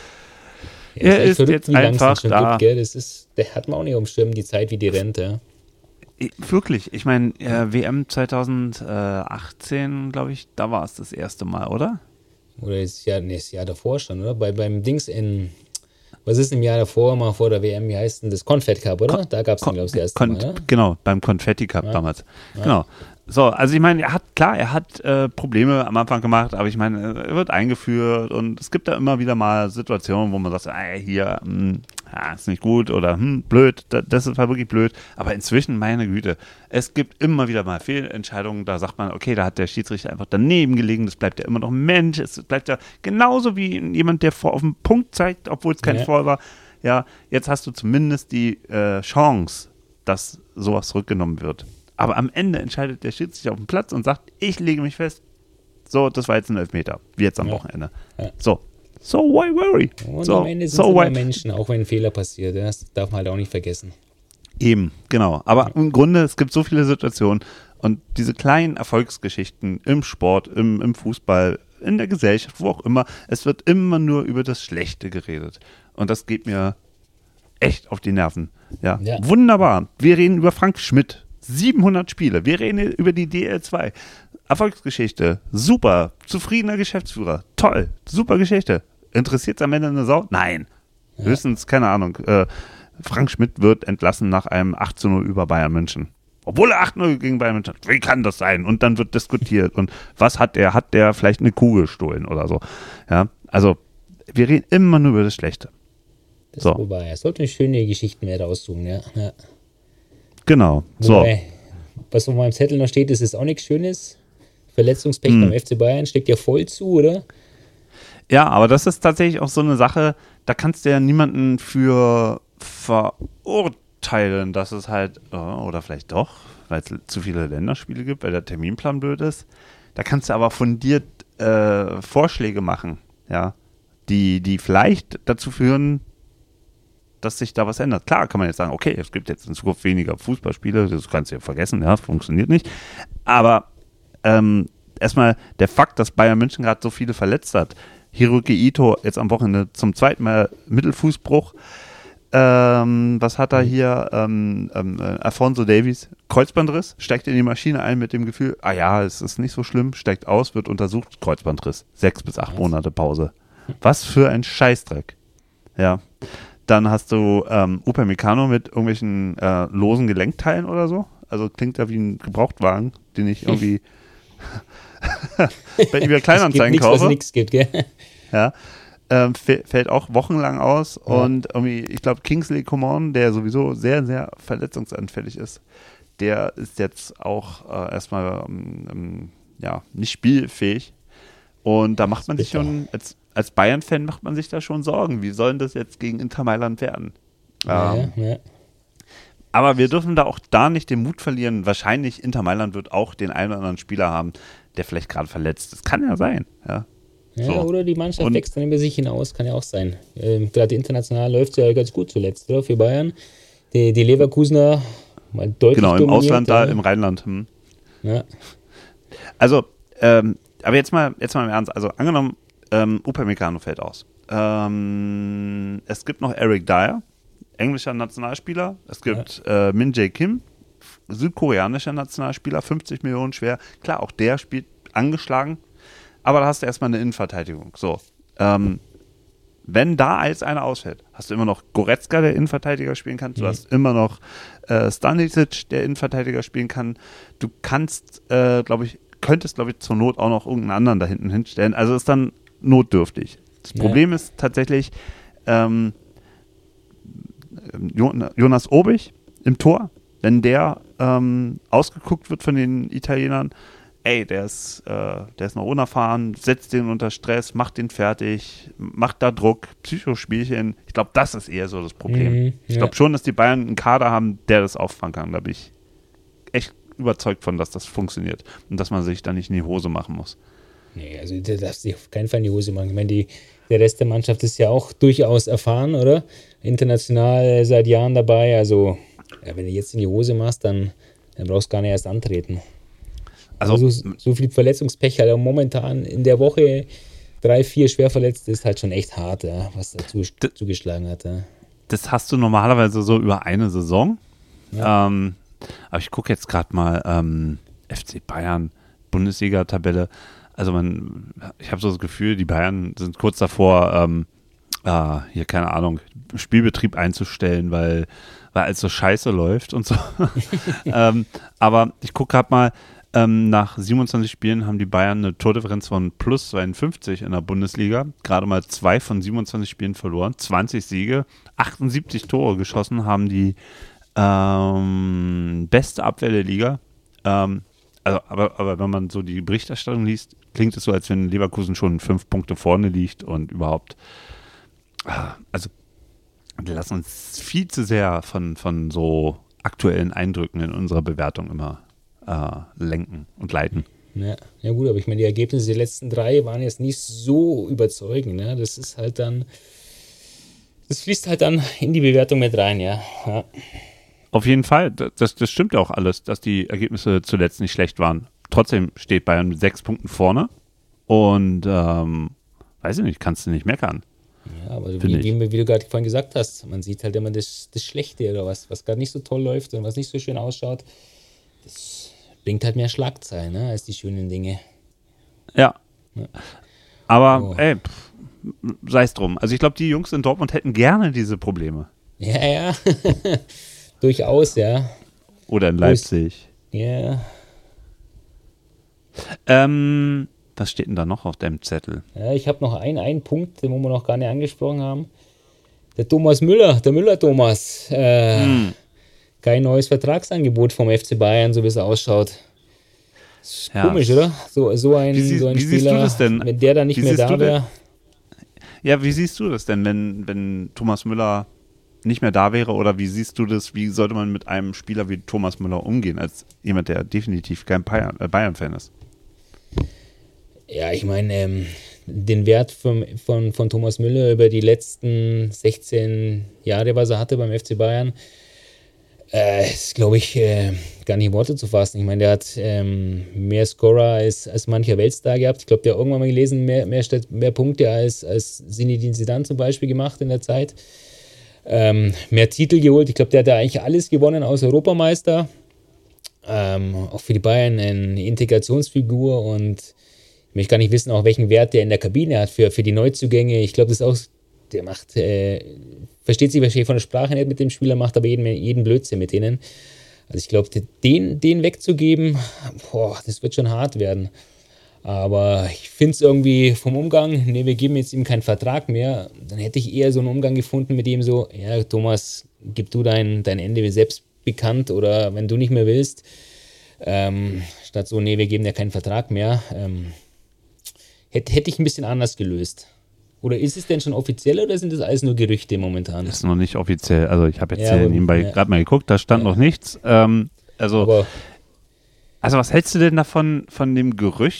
Ja, Er echt ist verrückt, jetzt wie lang's den einfach schon da. Gibt, gell? Das ist, der hat man auch nicht umschirmen, die Zeit, wie die rennt. Ja. Wirklich. Ich meine, äh, W M zwanzig achtzehn, glaube ich, da war es das erste Mal, oder? Oder das Jahr, nee, das Jahr davor schon, oder? Bei, beim Dings in, was ist im Jahr davor, mal vor der W M, wie heißt denn das? Confed Cup, oder? Da gab es den, glaube ich, das erste Kon- Mal, oder? Genau, beim Konfetti Cup damals. Genau. So, also ich meine, er hat, klar, er hat äh, Probleme am Anfang gemacht, aber ich meine, er wird eingeführt und es gibt da immer wieder mal Situationen, wo man sagt, ey, hier, mh, ja, ist nicht gut oder hm, blöd, da, das ist halt wirklich blöd. Aber inzwischen, meine Güte, es gibt immer wieder mal Fehlentscheidungen, da sagt man, okay, da hat der Schiedsrichter einfach daneben gelegen, das bleibt ja immer noch ein Mensch, es bleibt ja genauso wie jemand, der vor auf den Punkt zeigt, obwohl es kein Ja. Foul war. Ja, jetzt hast du zumindest die äh, Chance, dass sowas zurückgenommen wird. Aber am Ende entscheidet der Schiedsrichter auf dem Platz und sagt, ich lege mich fest, so, das war jetzt ein Elfmeter, wie jetzt am Ja. Wochenende. Ja. So, so why worry? Und so, am Ende sind so es immer why Menschen, auch wenn ein Fehler passiert. ja. Das darf man halt auch nicht vergessen. Eben, genau. Aber im Grunde, es gibt so viele Situationen und diese kleinen Erfolgsgeschichten im Sport, im, im Fußball, in der Gesellschaft, wo auch immer, es wird immer nur über das Schlechte geredet. Und das geht mir echt auf die Nerven. Ja, Ja. Wunderbar. Wir reden über Frank Schmidt. siebenhundert Spiele. Wir reden über die D L zwei. Erfolgsgeschichte. Super. Zufriedener Geschäftsführer. Toll. Super Geschichte. Interessiert es am Ende eine Sau? Nein. Ja. Höchstens, keine Ahnung. Äh, Frank Schmidt wird entlassen nach einem acht zu null über Bayern München. Obwohl er acht null gegen Bayern München hat. Wie kann das sein? Und dann wird diskutiert. Und was hat er? Hat der vielleicht eine Kuh gestohlen oder so? Ja, also wir reden immer nur über das Schlechte. Das So. ist wohl wahr. Er sollte schöne Geschichten mehr raussuchen, ja. ja. Genau. So. Wobei, was auf meinem Zettel noch steht, ist es auch nichts Schönes. Verletzungspech Hm. beim F C Bayern steckt ja voll zu, oder? Ja, aber das ist tatsächlich auch so eine Sache, da kannst du ja niemanden für verurteilen, dass es halt, oder vielleicht doch, weil es zu viele Länderspiele gibt, weil der Terminplan blöd ist. Da kannst du aber fundiert äh, Vorschläge machen, ja, die, die vielleicht dazu führen, dass sich da was ändert. Klar kann man jetzt sagen, okay, es gibt jetzt in Zukunft weniger Fußballspiele, das kannst du ja vergessen, ja, funktioniert nicht. Aber ähm, erstmal der Fakt, dass Bayern München gerade so viele verletzt hat, Hiroki Ito jetzt am Wochenende zum zweiten Mal Mittelfußbruch, ähm, was hat er hier, ähm, ähm, äh, Alphonso Davies, Kreuzbandriss, steigt in die Maschine ein mit dem Gefühl, ah ja, es ist nicht so schlimm, steigt aus, wird untersucht, Kreuzbandriss, sechs bis acht Monate Pause. Was für ein Scheißdreck. Ja. Dann hast du ähm, Upamecano mit irgendwelchen äh, losen Gelenkteilen oder so. Also klingt ja wie ein Gebrauchtwagen, den ich irgendwie bei eBay Kleinanzeigen es gibt kaufe. nichts, was nichts gibt, gell? Ja. Ähm, f- fällt auch wochenlang aus. Ja. Und irgendwie, ich glaube, Kingsley Coman, der sowieso sehr, sehr verletzungsanfällig ist, der ist jetzt auch äh, erstmal ähm, ja, nicht spielfähig. Und da macht man sich schon, als, als Bayern-Fan macht man sich da schon Sorgen. Wie soll denn das jetzt gegen Inter Mailand werden? Ja, ähm, ja. Aber wir dürfen da auch da nicht den Mut verlieren. Wahrscheinlich Inter Mailand wird auch den einen oder anderen Spieler haben, der vielleicht gerade verletzt ist. Kann ja sein, ja. Ja, so. Oder die Mannschaft Und, wächst dann über sich hinaus, kann ja auch sein. Ähm, Gerade international läuft es ja ganz gut zuletzt, oder? Für Bayern. Die, die Leverkusener mal deutlich genau, im dominiert, Ausland ja. da, im Rheinland. Hm. Ja. Also, ähm, aber jetzt mal, jetzt mal im Ernst. Also, angenommen, ähm, Upamecano fällt aus. Ähm, es gibt noch Eric Dyer, englischer Nationalspieler. Es gibt ja. äh, Min Jae Kim, südkoreanischer Nationalspieler, fünfzig Millionen schwer. Klar, auch der spielt angeschlagen. Aber da hast du erstmal eine Innenverteidigung. So, ähm, wenn da als einer ausfällt, hast du immer noch Goretzka, der Innenverteidiger spielen kann. Du mhm. hast immer noch äh, Stanisic, der Innenverteidiger spielen kann. Du kannst, äh, glaube ich, könntest, glaube ich, zur Not auch noch irgendeinen anderen da hinten hinstellen. Also ist dann notdürftig. Das ja. Problem ist tatsächlich ähm, Jonas Obich im Tor, wenn der ähm, ausgeguckt wird von den Italienern, ey, der ist, äh, der ist noch unerfahren, setzt den unter Stress, macht den fertig, macht da Druck, Psychospielchen. Ich glaube, das ist eher so das Problem. Mhm, ja. Ich glaube schon, dass die Bayern einen Kader haben, der das auffangen kann. Da bin ich echt überzeugt von, dass das funktioniert und dass man sich da nicht in die Hose machen muss. Nee, also der darf sich auf keinen Fall in die Hose machen. Ich meine, die, der Rest der Mannschaft ist ja auch durchaus erfahren, oder? International seit Jahren dabei. Also, ja, wenn du jetzt in die Hose machst, dann, dann brauchst du gar nicht erst antreten. Also, also so, so viel Verletzungspech halt momentan in der Woche drei, vier schwer verletzt ist halt schon echt hart, ja, was dazu d- zugeschlagen hat. Ja. Das hast du normalerweise so über eine Saison. Ja. Ähm, aber ich gucke jetzt gerade mal ähm, F C Bayern, Bundesliga-Tabelle. Also man, ich habe so das Gefühl, die Bayern sind kurz davor, ähm, äh, hier keine Ahnung, Spielbetrieb einzustellen, weil, weil alles so scheiße läuft und so. ähm, aber ich gucke gerade mal, ähm, nach siebenundzwanzig Spielen haben die Bayern eine Tordifferenz von plus zweiundfünfzig in der Bundesliga. Gerade mal zwei von siebenundzwanzig Spielen verloren, zwanzig Siege, achtundsiebzig Tore geschossen, haben die ähm, beste Abwehr der Liga. Ähm, also, aber, aber wenn man so die Berichterstattung liest, klingt es so, als wenn Leverkusen schon fünf Punkte vorne liegt und überhaupt, also wir lassen uns viel zu sehr von, von so aktuellen Eindrücken in unserer Bewertung immer äh, lenken und leiten. Ja, ja gut, aber ich meine, die Ergebnisse der letzten drei waren jetzt nicht so überzeugend. Ne? Das ist halt dann, das fließt halt dann in die Bewertung mit rein, ja. ja. Auf jeden Fall, das, das stimmt ja auch alles, dass die Ergebnisse zuletzt nicht schlecht waren. Trotzdem steht Bayern mit sechs Punkten vorne und ähm, weiß ich nicht, kannst du nicht meckern. Ja, aber wie, wie, wie du gerade vorhin gesagt hast, man sieht halt immer das, das Schlechte oder was, was gerade nicht so toll läuft und was nicht so schön ausschaut. Das bringt halt mehr Schlagzeilen, ne, als die schönen Dinge. Ja. ja. Aber oh. ey, sei es drum. Also ich glaube, die Jungs in Dortmund hätten gerne diese Probleme. Ja, ja. Durchaus, ja. Oder in Leipzig. Ja. Ähm, was steht denn da noch auf deinem Zettel? Ja, ich habe noch einen, einen Punkt, den wir noch gar nicht angesprochen haben. Der Thomas Müller, der Müller-Thomas. Äh, hm. Kein neues Vertragsangebot vom F C Bayern, so wie es ausschaut. Das ist ja. komisch, oder? So, so ein, sie, so ein wie Spieler, siehst du das denn? Wenn der dann nicht wie mehr da wäre. Ja, wie siehst du das denn, wenn, wenn Thomas Müller nicht mehr da wäre, oder wie siehst du das, wie sollte man mit einem Spieler wie Thomas Müller umgehen, als jemand, der definitiv kein Bayern, äh, Bayern-Fan ist? Ja, ich meine, ähm, den Wert von, von, von Thomas Müller über die letzten sechzehn Jahre, was er hatte beim F C Bayern, äh, ist, glaube ich, äh, gar nicht in Worte zu fassen. Ich meine, der hat ähm, mehr Scorer als, als mancher Weltstar gehabt. Ich glaube, der hat irgendwann mal gelesen, mehr, mehr, mehr Punkte als, als Zinedine Zidane zum Beispiel gemacht in der Zeit. Ähm, mehr Titel geholt. Ich glaube, der hat ja eigentlich alles gewonnen aus Europameister. Ähm, auch für die Bayern eine Integrationsfigur, und ich möchte gar nicht wissen, auch welchen Wert der in der Kabine hat für, für die Neuzugänge. Ich glaube, das ist auch, der macht, äh, versteht sich wahrscheinlich von der Sprache nicht mit dem Spieler, macht aber jeden, jeden Blödsinn mit denen. Also ich glaube, den, den wegzugeben, boah, das wird schon hart werden. Aber ich finde es irgendwie vom Umgang, ne, wir geben jetzt ihm keinen Vertrag mehr, dann hätte ich eher so einen Umgang gefunden mit ihm so, ja, Thomas, gib du dein, dein Ende selbst bekannt, oder wenn du nicht mehr willst, ähm, statt so, nee, wir geben dir keinen Vertrag mehr, ähm, hätte, hätte ich ein bisschen anders gelöst. Oder ist es denn schon offiziell, oder sind das alles nur Gerüchte momentan? Das ist noch nicht offiziell, also ich habe jetzt ja, ja, nebenbei ja. gerade mal geguckt, da stand ja. noch nichts. Ähm, also, aber, also was hältst du denn davon, von dem Gerücht,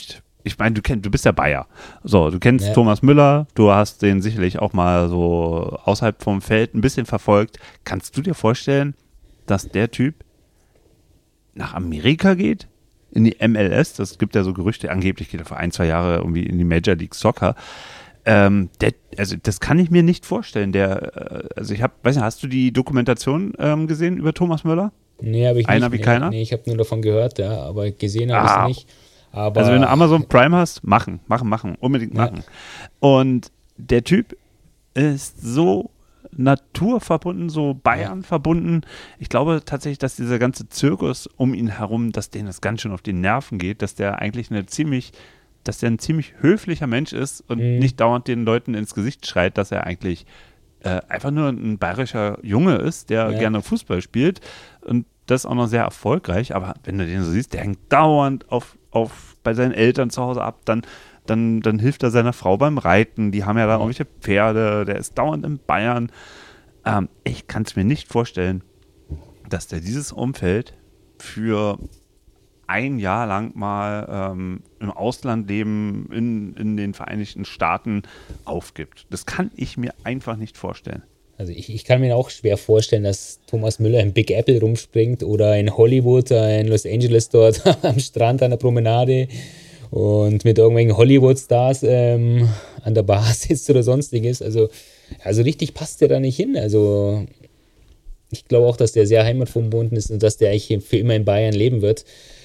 ich meine, du kennst, du bist ja Bayer. So, du kennst Ja. Thomas Müller, du hast den sicherlich auch mal so außerhalb vom Feld ein bisschen verfolgt. Kannst du dir vorstellen, dass der Typ nach Amerika geht? In die M L S? Das gibt ja so Gerüchte, angeblich geht er für ein, zwei Jahre irgendwie in die Major League Soccer. Ähm, der, also das kann ich mir nicht vorstellen. Der, äh, also ich habe, weiß nicht, hast du die Dokumentation ähm, gesehen über Thomas Müller? Nee, habe ich Einer nicht. wie nee, keiner? Nee, ich habe nur davon gehört, ja, aber gesehen habe Ah. ich es nicht. Aber Also wenn du Amazon Prime hast, machen, machen, machen, unbedingt Ja. machen. Und der Typ ist so naturverbunden, so Bayern verbunden. Ich glaube tatsächlich, dass dieser ganze Zirkus um ihn herum, dass denen das ganz schön auf die Nerven geht, dass der eigentlich eine ziemlich, dass der ein ziemlich höflicher Mensch ist und Mhm. nicht dauernd den Leuten ins Gesicht schreit, dass er eigentlich äh, einfach nur ein bayerischer Junge ist, der Ja. gerne Fußball spielt und das auch noch sehr erfolgreich. Aber wenn du den so siehst, der hängt dauernd auf, auf bei seinen Eltern zu Hause ab, dann Dann, dann hilft er seiner Frau beim Reiten. Die haben ja da Ja. irgendwelche Pferde. Der ist dauernd in Bayern. Ähm, ich kann es mir nicht vorstellen, dass der dieses Umfeld für ein Jahr lang mal ähm, im Ausland leben, in, in den Vereinigten Staaten aufgibt. Das kann ich mir einfach nicht vorstellen. Also ich, ich kann mir auch schwer vorstellen, dass Thomas Müller in Big Apple rumspringt oder in Hollywood, äh, in Los Angeles dort am Strand an der Promenade und mit irgendwelchen Hollywood-Stars ähm, an der Bar sitzt oder sonstiges. Also, also richtig passt der da nicht hin. Also ich glaube auch, dass der sehr heimatverbunden ist und dass der eigentlich für immer in Bayern leben wird.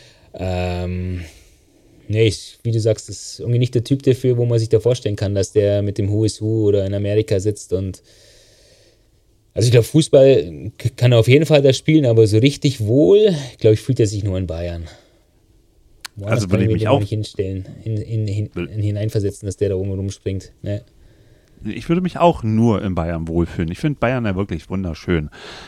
Ähm, nee, ich, wie du sagst, ist irgendwie nicht der Typ dafür, wo man sich da vorstellen kann, dass der mit dem Who is Who oder in Amerika sitzt und also ich glaube, Fußball kann er auf jeden Fall da spielen, aber so richtig wohl, glaube ich, fühlt er sich nur in Bayern. Woanders Also würde kann ich mich mir den auch- nicht hinstellen, in, in, in, in, hineinversetzen, dass der da oben rumspringt. Ne? Ich würde mich auch nur in Bayern wohlfühlen. Ich finde Bayern ja wirklich wunderschön.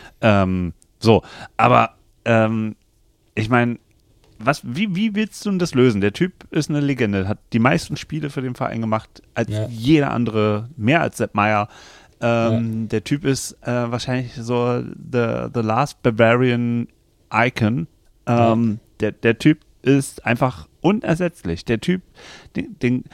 Ähm, so, aber ähm, ich meine, was, wie, wie willst du denn das lösen? Der Typ ist eine Legende, hat die meisten Spiele für den Verein gemacht als Ja. jeder andere, mehr als Sepp Maier. Ähm, Der Typ ist äh, wahrscheinlich so the, the last Bavarian Icon. Ähm, der, der Typ ist einfach unersetzlich. Der Typ, den, den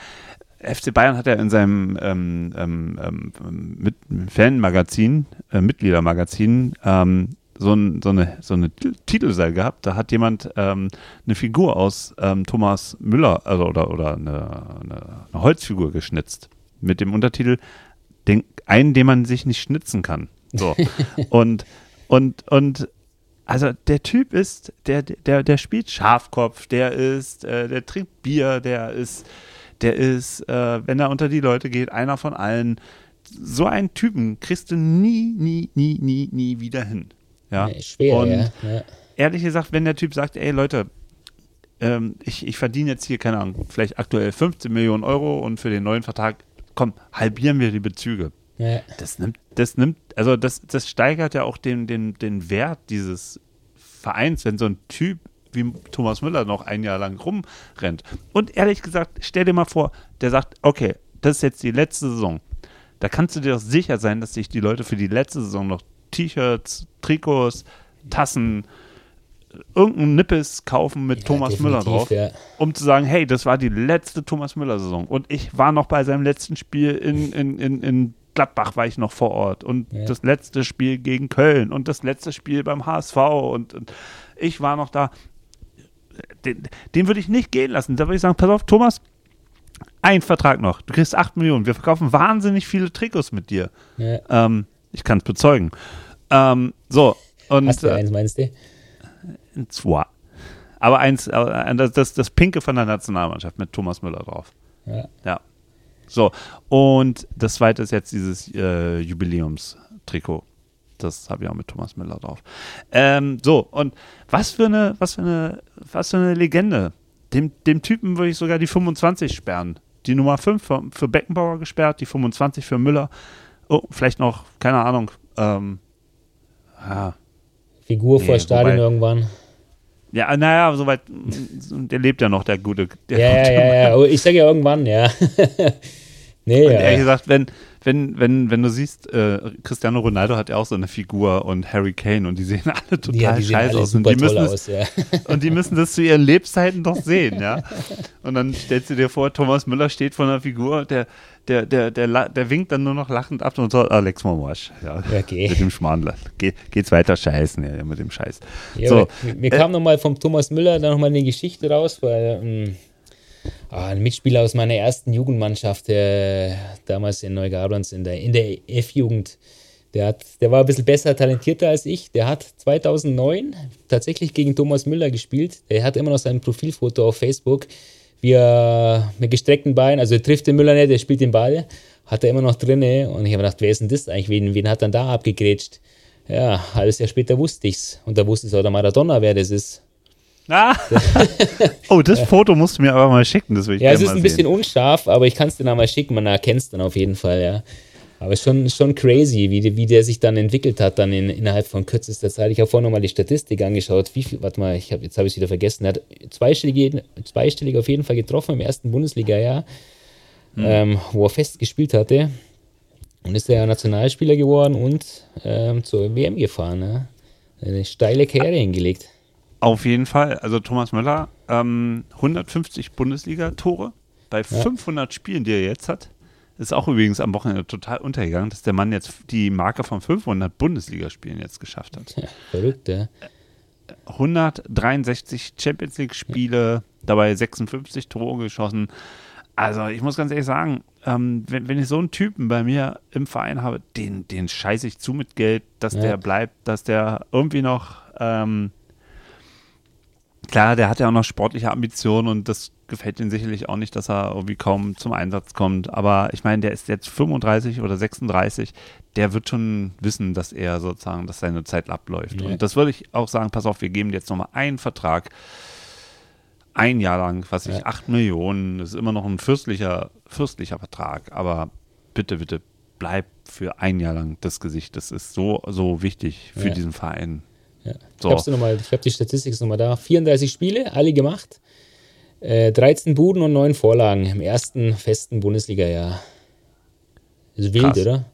F C Bayern hat ja in seinem ähm, ähm, ähm, mit Fanmagazin, äh, Mitgliedermagazin, ähm, so, ein, so eine, so eine Titelseite gehabt. Da hat jemand ähm, eine Figur aus ähm, Thomas Müller, also oder, oder eine, eine, eine Holzfigur geschnitzt. Mit dem Untertitel den, einen, den man sich nicht schnitzen kann. So. und, und, und also der Typ ist, der, der, der spielt Schafkopf, der ist, äh, der trinkt Bier, der ist, der ist, äh, wenn er unter die Leute geht, einer von allen. So einen Typen kriegst du nie, nie, nie, nie, nie wieder hin. Ja. Nee, schwer, und ja. ja. ehrlich gesagt, wenn der Typ sagt, ey Leute, ähm, ich, ich verdiene jetzt hier, keine Ahnung, vielleicht aktuell fünfzehn Millionen Euro und für den neuen Vertrag, komm, halbieren wir die Bezüge. Ja. Das nimmt, das nimmt, also das, das steigert ja auch den, den, den Wert dieses Vereins, wenn so ein Typ wie Thomas Müller noch ein Jahr lang rumrennt. Und ehrlich gesagt, stell dir mal vor, der sagt, okay, das ist jetzt die letzte Saison. Da kannst du dir doch sicher sein, dass sich die Leute für die letzte Saison noch T-Shirts, Trikots, Tassen, irgendeinen Nippes kaufen mit Ja, Thomas definitiv, Müller drauf, ja. um zu sagen, hey, das war die letzte Thomas Müller-Saison. Und ich war noch bei seinem letzten Spiel in, in, in, in Gladbach, war ich noch vor Ort. Und Ja. das letzte Spiel gegen Köln und das letzte Spiel beim H S V. Und, und ich war noch da. Den, den würde ich nicht gehen lassen. Da würde ich sagen, pass auf, Thomas, ein Vertrag noch. Du kriegst acht Millionen. Wir verkaufen wahnsinnig viele Trikots mit dir. Ja. Ähm, ich kann es bezeugen. Ähm, so. Und, Hast du äh, eins, meinst du? Zwei. Aber eins, äh, das, das, das Pinke von der Nationalmannschaft mit Thomas Müller drauf. Ja. Ja. So. Und das zweite ist jetzt dieses äh, Jubiläumstrikot. Das habe ich auch mit Thomas Müller drauf. Ähm, so, und was für eine, was für eine, was für eine Legende. Dem, dem Typen würde ich sogar die fünfundzwanzig sperren. Die Nummer fünf für, für Beckenbauer gesperrt, die fünfundzwanzig für Müller. Oh, vielleicht noch, keine Ahnung. Ähm, ja. Figur Nee, vor Stadion wobei- irgendwann. Ja, naja, soweit, der lebt ja noch, der gute. Der Ja, ja, gute ja, ja. Aber ich sage ja irgendwann, ja. Nee, und ja. ehrlich gesagt, wenn, wenn, wenn, wenn du siehst, äh, Cristiano Ronaldo hat ja auch so eine Figur und Harry Kane und die sehen alle total ja, die sehen scheiße alle aus. Und super die, müssen toll das, aus ja. und die müssen das zu ihren Lebzeiten doch sehen, ja. Und dann stellst du dir vor, Thomas Müller steht vor einer Figur, der, der, der, der, der, der winkt dann nur noch lachend ab und sagt, Alex Momosch, ja, okay. mit dem Schmarrn, Ge, geht's weiter scheißen, ja, mit dem Scheiß. Ja, so, mir mir äh, kam nochmal vom Thomas Müller da nochmal eine Geschichte raus, weil ähm, ein Mitspieler aus meiner ersten Jugendmannschaft, der damals in Neugablonz in der, in der F-Jugend, der, hat, der war ein bisschen besser talentierter als ich. Der hat zweitausendneun tatsächlich gegen Thomas Müller gespielt. Der hat immer noch sein Profilfoto auf Facebook, wie er mit gestreckten Beinen, also er trifft den Müller nicht, er spielt den Ball, hat er immer noch drinne. Und ich habe gedacht, wer ist denn das eigentlich? Wen, wen hat dann da abgegrätscht? Ja, ein halbes Jahr später wusste ich's. Und da wusste es auch der Maradona, wer das ist. Ah. Oh, das Foto musst du mir aber mal schicken, das will ich Ja, es gerne ist mal ein bisschen sehen. unscharf, aber ich kann es dir dann mal schicken, man erkennt es dann auf jeden Fall, ja. Aber es ist schon, schon crazy, wie, wie der sich dann entwickelt hat, dann in, innerhalb von kürzester Zeit. Ich habe vorhin nochmal die Statistik angeschaut, wie viel, warte mal, ich hab, jetzt habe ich es wieder vergessen, er hat zweistellig, zweistellig auf jeden Fall getroffen im ersten Bundesliga-Jahr, hm. ähm, wo er fest gespielt hatte. Und ist er ja Nationalspieler geworden und ähm, zur W M gefahren, ja. Eine steile Karriere hingelegt. Auf jeden Fall. Also Thomas Müller, ähm, hundertfünfzig Bundesliga-Tore bei ja. fünfhundert Spielen, die er jetzt hat. Ist auch übrigens am Wochenende total untergegangen, dass der Mann jetzt die Marke von fünfhundert Bundesligaspielen jetzt geschafft hat. Ja, verrückt, ja. hundertdreiundsechzig Champions League-Spiele, ja. dabei sechsundfünfzig Tore geschossen. Also ich muss ganz ehrlich sagen, ähm, wenn, wenn ich so einen Typen bei mir im Verein habe, den, den scheiße ich zu mit Geld, dass ja. der bleibt, dass der irgendwie noch ähm, klar, der hat ja auch noch sportliche Ambitionen und das gefällt ihm sicherlich auch nicht, dass er irgendwie kaum zum Einsatz kommt. Aber ich meine, der ist jetzt fünfunddreißig oder sechsunddreißig, der wird schon wissen, dass er sozusagen, dass seine Zeit abläuft. Ja. Und das würde ich auch sagen, pass auf, wir geben dir jetzt nochmal einen Vertrag, ein Jahr lang, was ich, ja. acht Millionen, das ist immer noch ein fürstlicher, fürstlicher Vertrag, aber bitte, bitte bleib für ein Jahr lang das Gesicht. Das ist so, so wichtig für ja. diesen Verein. Ja. So. Ich habe hab die Statistik nochmal da. vierunddreißig Spiele, alle gemacht. Äh, dreizehn Buden und neun Vorlagen im ersten festen Bundesliga-Jahr. Ist wild, krass. Oder?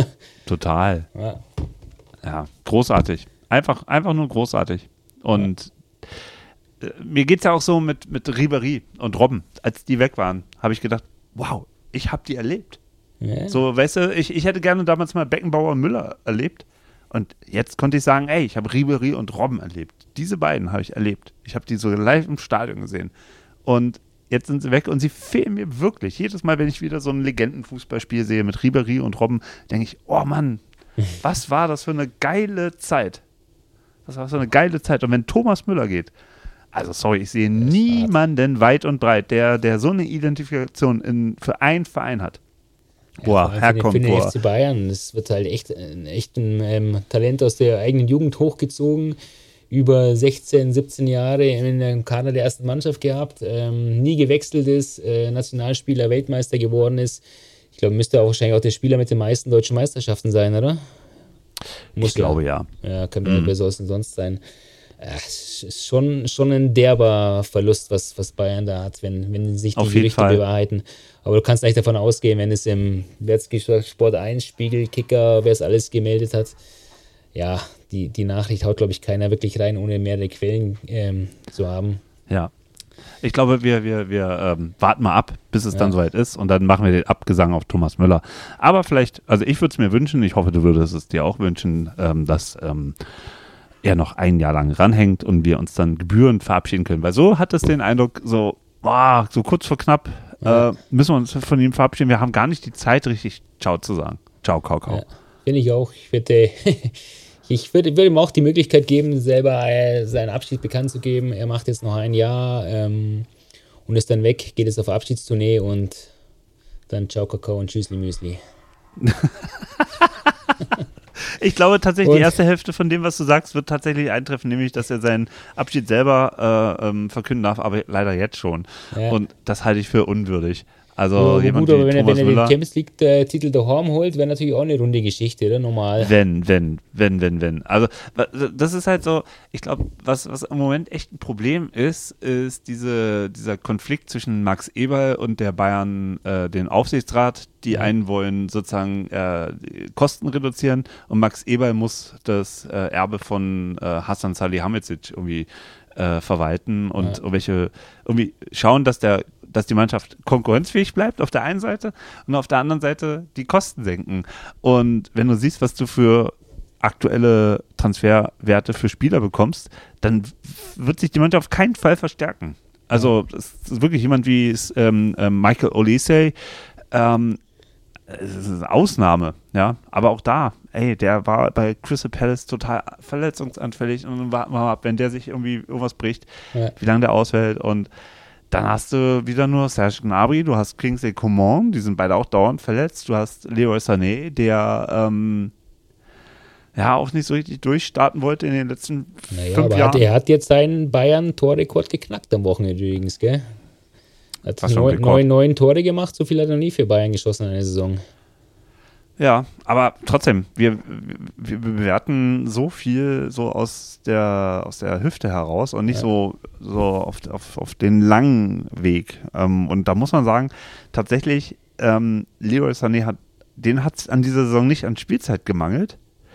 Total. Ja. ja, großartig. Einfach, einfach nur großartig. Und ja. äh, mir geht es ja auch so mit, mit Ribéry und Robben. Als die weg waren, habe ich gedacht, wow, ich habe die erlebt. Ja. So, weißt du, ich, ich hätte gerne damals mal Beckenbauer und Müller erlebt. Und jetzt konnte ich sagen, ey, ich habe Ribéry und Robben erlebt. Diese beiden habe ich erlebt. Ich habe die so live im Stadion gesehen. Und jetzt sind sie weg und sie fehlen mir wirklich. Jedes Mal, wenn ich wieder so ein Legendenfußballspiel sehe mit Ribéry und Robben, denke ich, oh Mann, was war das für eine geile Zeit. Was war das für eine geile Zeit. Und wenn Thomas Müller geht, also sorry, ich sehe niemanden weit und breit, der, der so eine Identifikation in, für einen Verein hat. Boah, ja, herkommt, für den boah. F C Bayern, das wird halt echt, echt ein ähm, Talent aus der eigenen Jugend hochgezogen, über sechzehn, siebzehn Jahre in dem Kader der ersten Mannschaft gehabt, ähm, nie gewechselt ist, äh, Nationalspieler, Weltmeister geworden ist. Ich glaube, müsste auch wahrscheinlich auch der Spieler mit den meisten deutschen Meisterschaften sein, oder? Muss ich ja. glaube, ja. Ja, kann man mhm. besser als denn sonst sein. Es ist schon, schon ein derber Verlust, was, was Bayern da hat, wenn, wenn sich die Gerüchte bewahrheiten. Aber du kannst nicht davon ausgehen, wenn es im Sport eins, Spiegel, Kicker, wer es alles gemeldet hat, ja, die, die Nachricht haut, glaube ich, keiner wirklich rein, ohne mehrere Quellen ähm, zu haben. Ja. Ich glaube, wir, wir, wir ähm, warten mal ab, bis es ja. dann soweit ist und dann machen wir den Abgesang auf Thomas Müller. Aber vielleicht, also ich würde es mir wünschen, ich hoffe, du würdest es dir auch wünschen, ähm, dass ähm, er noch ein Jahr lang ranhängt und wir uns dann gebührend verabschieden können. Weil so hat es den Eindruck, so, boah, so kurz vor knapp ja. äh, müssen wir uns von ihm verabschieden. Wir haben gar nicht die Zeit, richtig Ciao zu sagen. Ciao, Kau, Kau. Ja, finde ich auch. Ich würde, ich würde, würde ihm auch die Möglichkeit geben, selber äh, seinen Abschied bekannt zu geben. Er macht jetzt noch ein Jahr ähm, und ist dann weg, geht jetzt auf Abschiedstournee und dann Ciao, Kakao und Tschüssli Müsli. Ich glaube tatsächlich, und die erste Hälfte von dem, was du sagst, wird tatsächlich eintreffen, nämlich, dass er seinen Abschied selber äh, ähm, verkünden darf, aber leider jetzt schon. Ja. Und das halte ich für unwürdig. Also oh, jemand gut, aber wie wenn er, Thomas wenn er den Müller. Champions League-Titel daheim holt, wäre natürlich auch eine runde Geschichte, oder? Normal. Wenn, wenn, wenn, wenn, wenn. Also das ist halt so, ich glaube, was, was im Moment echt ein Problem ist, ist diese, dieser Konflikt zwischen Max Eberl und der Bayern, äh, den Aufsichtsrat. Die Ja. einen wollen sozusagen äh, Kosten reduzieren und Max Eberl muss das äh, Erbe von äh, Hasan Salihamidzic irgendwie äh, verwalten und Ja. irgendwelche, irgendwie schauen, dass der dass die Mannschaft konkurrenzfähig bleibt auf der einen Seite und auf der anderen Seite die Kosten senken. Und wenn du siehst, was du für aktuelle Transferwerte für Spieler bekommst, dann wird sich die Mannschaft auf keinen Fall verstärken. Also es ist wirklich jemand wie ähm, äh, Michael Olise, ähm, es ist eine Ausnahme, ja, aber auch da, ey, der war bei Crystal Palace total verletzungsanfällig und dann warten wir mal ab, wenn der sich irgendwie irgendwas bricht, Ja. wie lange der ausfällt und dann hast du wieder nur Serge Gnabry, du hast Kingsley Coman, die sind beide auch dauernd verletzt. Du hast Leroy Sané, der ähm, ja auch nicht so richtig durchstarten wollte in den letzten Naja, fünf aber Jahren. hat, er hat jetzt seinen Bayern-Torrekord geknackt am Wochenende übrigens, gell? Hat Was für ein neun, Rekord? neun, neun Tore gemacht, so viel hat er noch nie für Bayern geschossen in einer Saison. Ja, aber trotzdem, wir, wir, wir bewerten so viel so aus der, aus der Hüfte heraus und nicht Ja. so, so auf, auf, auf den langen Weg. Ähm, und da muss man sagen, tatsächlich, ähm, Leroy Sané hat, den hat es an dieser Saison nicht an Spielzeit gemangelt.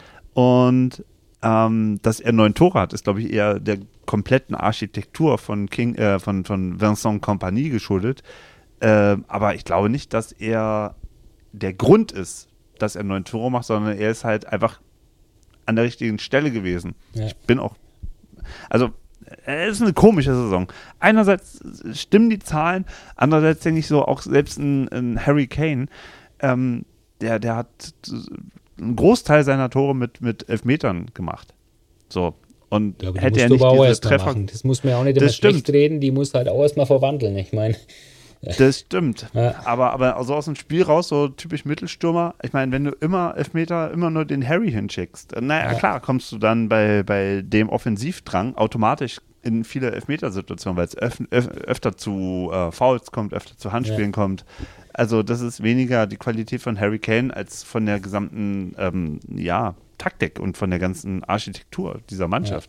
Und ähm, dass er neun Tore hat, ist, glaube ich, eher der kompletten Architektur von King, äh, von, von Vincent Kompany geschuldet. Äh, aber ich glaube nicht, dass er der Grund ist, dass er neun Tore macht, sondern er ist halt einfach an der richtigen Stelle gewesen. Ja. Ich bin auch, also es ist eine komische Saison. Einerseits stimmen die Zahlen, andererseits denke ich so, auch selbst ein, ein Harry Kane, ähm, der, der hat einen Großteil seiner Tore mit, mit Elfmetern gemacht. So. Und Ja, aber die hätte er musst du nicht aber auch diese erst mal Treffer. machen. Das muss man ja auch nicht immer Das schlecht stimmt. reden, die muss halt auch erstmal verwandeln. Ich meine, Das stimmt. Ja. Aber, aber also aus dem Spiel raus, so typisch Mittelstürmer, ich meine, wenn du immer Elfmeter, immer nur den Harry hinschickst, naja, Ja. klar, kommst du dann bei, bei dem Offensivdrang automatisch in viele Elfmetersituationen, weil es öf öf öfter zu äh, Fouls kommt, öfter zu Handspielen Ja. kommt. Also das ist weniger die Qualität von Harry Kane als von der gesamten ähm, ja, Taktik und von der ganzen Architektur dieser Mannschaft.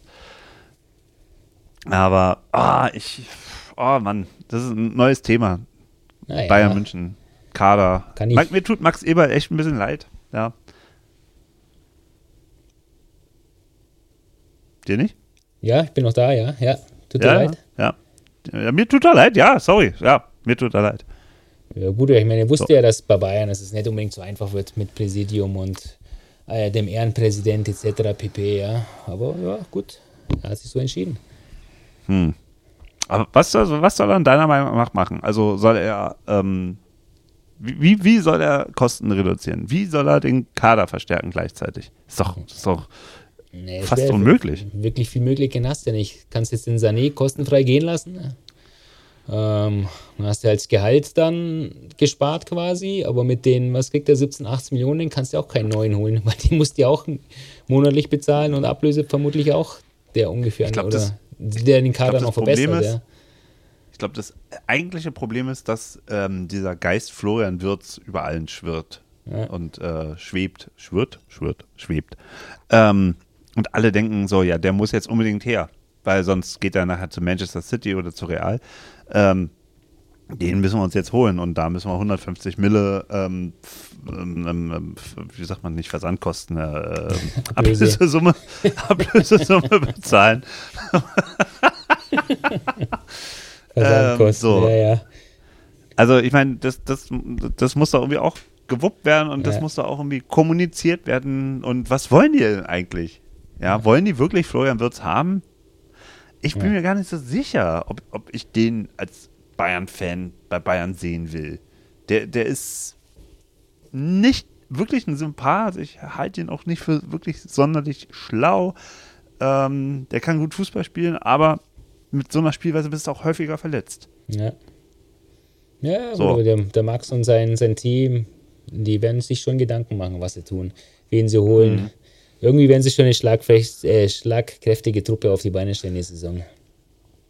Aber ah, ich, oh Mann, das ist ein neues Thema. naja, Bayern München, Kader. Kann ich- Mag- Mir tut Max Eberl echt ein bisschen leid. Ja. Dir nicht? Ja, ich bin noch da, ja. Ja, tut dir Ja, leid. ja. Ja, mir tut er leid, ja, sorry. Ja, mir tut er leid. Ja, gut, ich meine, ich wusste So. ja, dass bei Bayern dass es nicht unbedingt so einfach wird mit Präsidium und äh, dem Ehrenpräsident et cetera pp. Ja, aber ja, gut, er hat sich so entschieden. Aber was soll, was soll er in deiner Meinung nach machen? Also soll er, ähm, wie, wie soll er Kosten reduzieren? Wie soll er den Kader verstärken gleichzeitig? Ist doch, ist doch Nee, es fast wär unmöglich. Wirklich viel Möglichkeiten hast du ja nicht. Kannst jetzt den Sané kostenfrei gehen lassen. Ähm, dann hast du halt das Gehalt dann gespart quasi, aber mit den, was kriegt der, siebzehn, achtzehn Millionen, den kannst du auch keinen neuen holen, weil die musst du ja auch monatlich bezahlen und Ablöse vermutlich auch der ungefähr, Ich glaub, oder das- der den Kader das noch Problem verbessert. ist, Ja. Ich glaube, das eigentliche Problem ist, dass ähm, dieser Geist Florian Wirtz über allen schwirrt Ja. und äh, schwebt, schwirrt, schwirrt, schwebt. Ähm, und alle denken so, ja, der muss jetzt unbedingt her, weil sonst geht er nachher zu Manchester City oder zu Real. Ähm, den müssen wir uns jetzt holen und da müssen wir hundertfünfzig Mille, ähm, f- ähm, ähm, f- wie sagt man nicht, Versandkosten, äh, ähm, Ablöse. Ablösesumme, Ablösesumme bezahlen. Versandkosten, Ähm, so. ja, ja. Also ich meine, das, das, das muss doch irgendwie auch gewuppt werden und das Ja. muss doch auch irgendwie kommuniziert werden. Und was wollen die denn eigentlich? Ja, wollen die wirklich Florian Wirtz haben? Ich bin Ja. mir gar nicht so sicher, ob, ob ich den als Bayern-Fan bei Bayern sehen will. Der, der ist nicht wirklich ein Sympath. Ich halte ihn auch nicht für wirklich sonderlich schlau. Ähm, der kann gut Fußball spielen, aber mit so einer Spielweise bist du auch häufiger verletzt. Ja, ja So. aber der, der Max und sein, sein Team, die werden sich schon Gedanken machen, was sie tun, wen sie holen. Irgendwie werden sie schon eine schlagfest, äh, schlagkräftige Truppe auf die Beine stellen nächste Saison.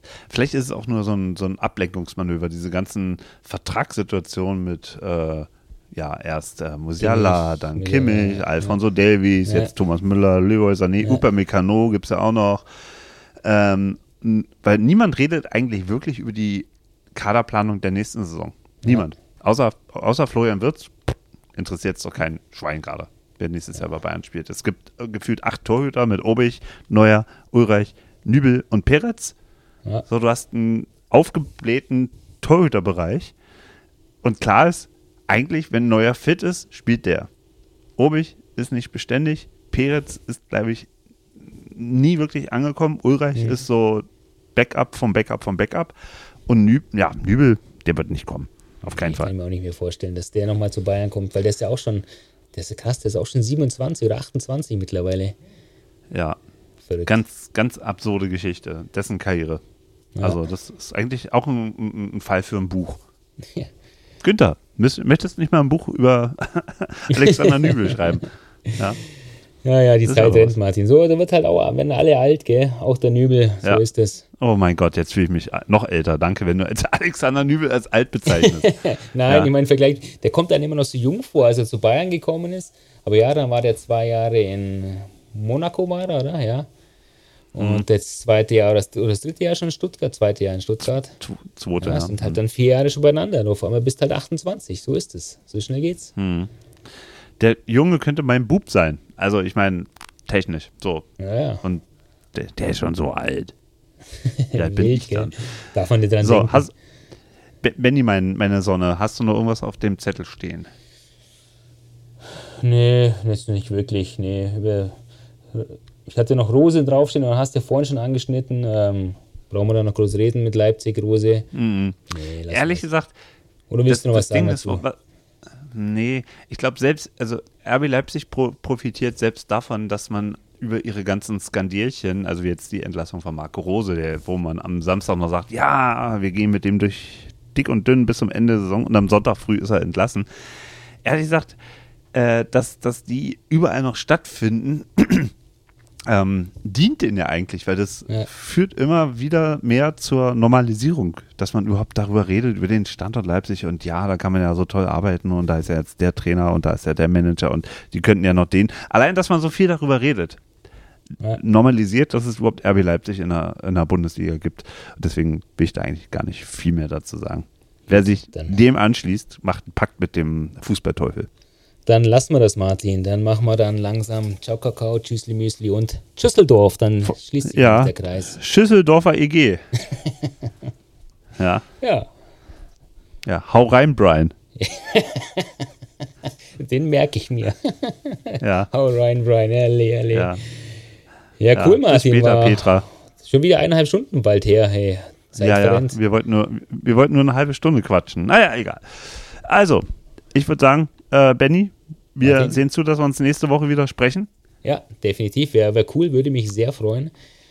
Vielleicht ist es auch nur so ein, so ein Ablenkungsmanöver, diese ganzen Vertragssituationen mit äh, ja, erst äh, Musiala, Kimmich, dann Müller, Kimmich, ja. Alfonso Davies, Ja. jetzt Thomas Müller, Leroy Sané, Ja. Upamecano gibt es ja auch noch. Ähm, n- weil niemand redet eigentlich wirklich über die Kaderplanung der nächsten Saison. Niemand. Außer, außer Florian Wirtz interessiert es doch kein Schwein gerade, wer nächstes Jahr bei Bayern spielt. Es gibt äh, gefühlt acht Torhüter mit Obich, Neuer, Ulreich, Nübel und Peretz. Ja. So, du hast einen aufgeblähten Torhüterbereich. Und klar ist, eigentlich, wenn Neuer fit ist, spielt der. Obich ist nicht beständig. Peretz ist, glaube ich, nie wirklich angekommen. Ulreich Mhm. ist so Backup vom Backup vom Backup. Und Nübel, ja, Nübel, der wird nicht kommen. Auf keinen Ich kann Fall. mir auch nicht mehr vorstellen, dass der nochmal zu Bayern kommt, weil der ist ja auch schon, der ist ja krass, der ist auch schon siebenundzwanzig oder achtundzwanzig mittlerweile. Ja, Verrückt. ganz, ganz absurde Geschichte, dessen Karriere. Ja. Also, das ist eigentlich auch ein, ein, ein Fall für ein Buch. Ja. Günther, müsst, möchtest du nicht mal ein Buch über Alexander Nübel schreiben? Ja, Ja, ja, die Das ist Zeit aber rennt, was. Martin. So, da wird halt auch, wenn alle alt, gell? Auch der Nübel, so Ja. ist es. oh mein Gott, jetzt fühle ich mich noch älter. Danke, wenn du als Alexander Nübel als alt bezeichnest. Nein, Ja. ich meine, Vergleich, der kommt dann immer noch so jung vor, als er zu Bayern gekommen ist. Aber ja, dann war der zwei Jahre in Monaco, war er, oder? Ja. Und Mhm. das zweite Jahr oder das, oder das dritte Jahr schon in Stuttgart, zweite Jahr in Stuttgart. Zw- Zweite, Ja, ja. sind halt dann vier Jahre schon beieinander. Und auf einmal bist halt achtundzwanzig. So ist es. So schnell geht's. Der Junge könnte mein Bub sein. Also, ich meine, technisch. So. Ja, ja. Und der, der ist schon so alt. Wie alt bin Wild, ich dann? gell? Darf man nicht dran So, denken. hast, Be- Benni, mein, meine Sonne, hast du noch irgendwas auf dem Zettel stehen? Nee, jetzt nicht wirklich. Nee, über, ich hatte noch Rose draufstehen, aber hast du ja vorhin schon angeschnitten. Ähm, brauchen wir da noch groß reden mit Leipzig, Rose? Nee, lass Ehrlich mal. gesagt, Oder willst du noch was sagen ist, dazu? wa- nee, ich glaube selbst, also R B Leipzig pro, profitiert selbst davon, dass man über ihre ganzen Skandierchen, also wie jetzt die Entlassung von Marco Rose, der, wo man am Samstag noch sagt, ja, wir gehen mit dem durch dick und dünn bis zum Ende der Saison und am Sonntag früh ist er entlassen. Ehrlich gesagt, äh, dass, dass die überall noch stattfinden, ähm, dient denen ja eigentlich, weil das Ja. führt immer wieder mehr zur Normalisierung, dass man überhaupt darüber redet, über den Standort Leipzig und ja, da kann man ja so toll arbeiten und da ist ja jetzt der Trainer und da ist ja der Manager und die könnten ja noch den. Allein, dass man so viel darüber redet, Ja. normalisiert, dass es überhaupt R B Leipzig in der, in der Bundesliga gibt. Und deswegen will ich da eigentlich gar nicht viel mehr dazu sagen. Wer sich Dann- dem anschließt, macht einen Pakt mit dem Fußballteufel. Dann lassen wir das, Martin. Dann machen wir dann langsam Ciao Kakao, Tschüssli Müsli und Schüsseldorf. Dann schließt sich Ja, der Kreis. Schüsseldorfer E G. ja, Ja, ja, hau rein, Brian. den merke ich mir. Ja, Hau rein, Brian. Alle, alle. ja. Ja, ja. cool, Bis Martin. später, War Petra. schon wieder eineinhalb Stunden bald her. Hey, Zeit Ja, ja, verrennt. wir wollten, nur, wir wollten nur eine halbe Stunde quatschen. Naja, egal. Also, ich würde sagen, äh, Benni, wir Martin? sehen zu, dass wir uns nächste Woche wieder sprechen. Ja, definitiv. Wäre wär cool, würde mich sehr freuen.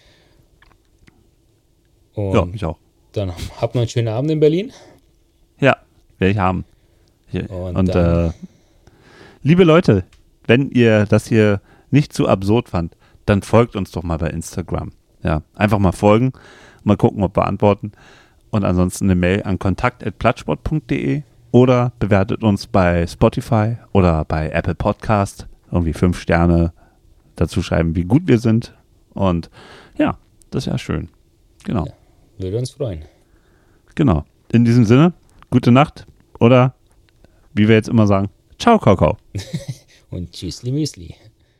Und Ja, ich auch. dann habt noch einen schönen Abend in Berlin. Ja, werde ich haben. Hier. Und Und, dann- äh, liebe Leute, wenn ihr das hier nicht zu absurd fand, dann folgt uns doch mal bei Instagram. Ja, einfach mal folgen, mal gucken, ob wir antworten. Und ansonsten eine Mail an kontakt at plattsport punkt de oder bewertet uns bei Spotify oder bei Apple Podcast. Irgendwie fünf Sterne dazu schreiben, wie gut wir sind. Und ja, das ist ja schön. Genau, Würde uns freuen. genau. In diesem Sinne, gute Nacht oder wie wir jetzt immer sagen, ciao, Kakao. Und Tschüssli Müsli.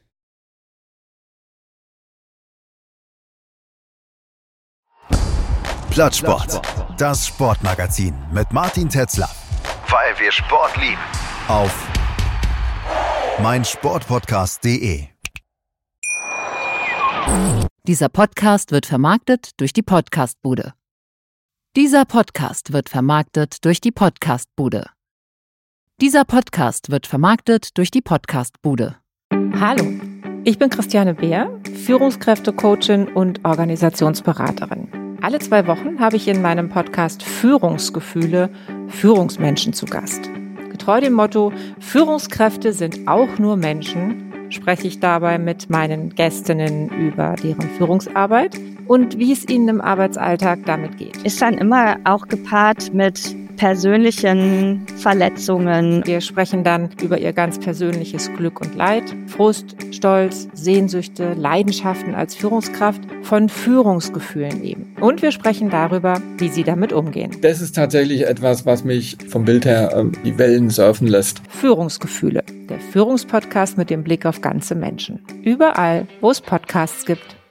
Plattsport. Das Sportmagazin mit Martin Tetzler. Weil wir Sport lieben. Auf meinsportpodcast punkt de. Dieser Podcast wird vermarktet durch die Podcastbude. Dieser Podcast wird vermarktet durch die Podcastbude. Dieser Podcast wird vermarktet durch die Podcastbude. Hallo, ich bin Christiane Beer, Führungskräftecoachin und Organisationsberaterin. Alle zwei Wochen habe ich in meinem Podcast Führungsgefühle Führungsmenschen zu Gast. Getreu dem Motto, Führungskräfte sind auch nur Menschen, spreche ich dabei mit meinen Gästinnen über deren Führungsarbeit und wie es ihnen im Arbeitsalltag damit geht. Ist dann immer auch gepaart mit persönlichen Verletzungen. Wir sprechen dann über ihr ganz persönliches Glück und Leid, Frust, Stolz, Sehnsüchte, Leidenschaften als Führungskraft, von Führungsgefühlen eben. Und wir sprechen darüber, wie sie damit umgehen. Das ist tatsächlich etwas, was mich vom Bild her ähm, die Wellen surfen lässt. Führungsgefühle, der Führungspodcast mit dem Blick auf ganze Menschen. Überall, wo es Podcasts gibt.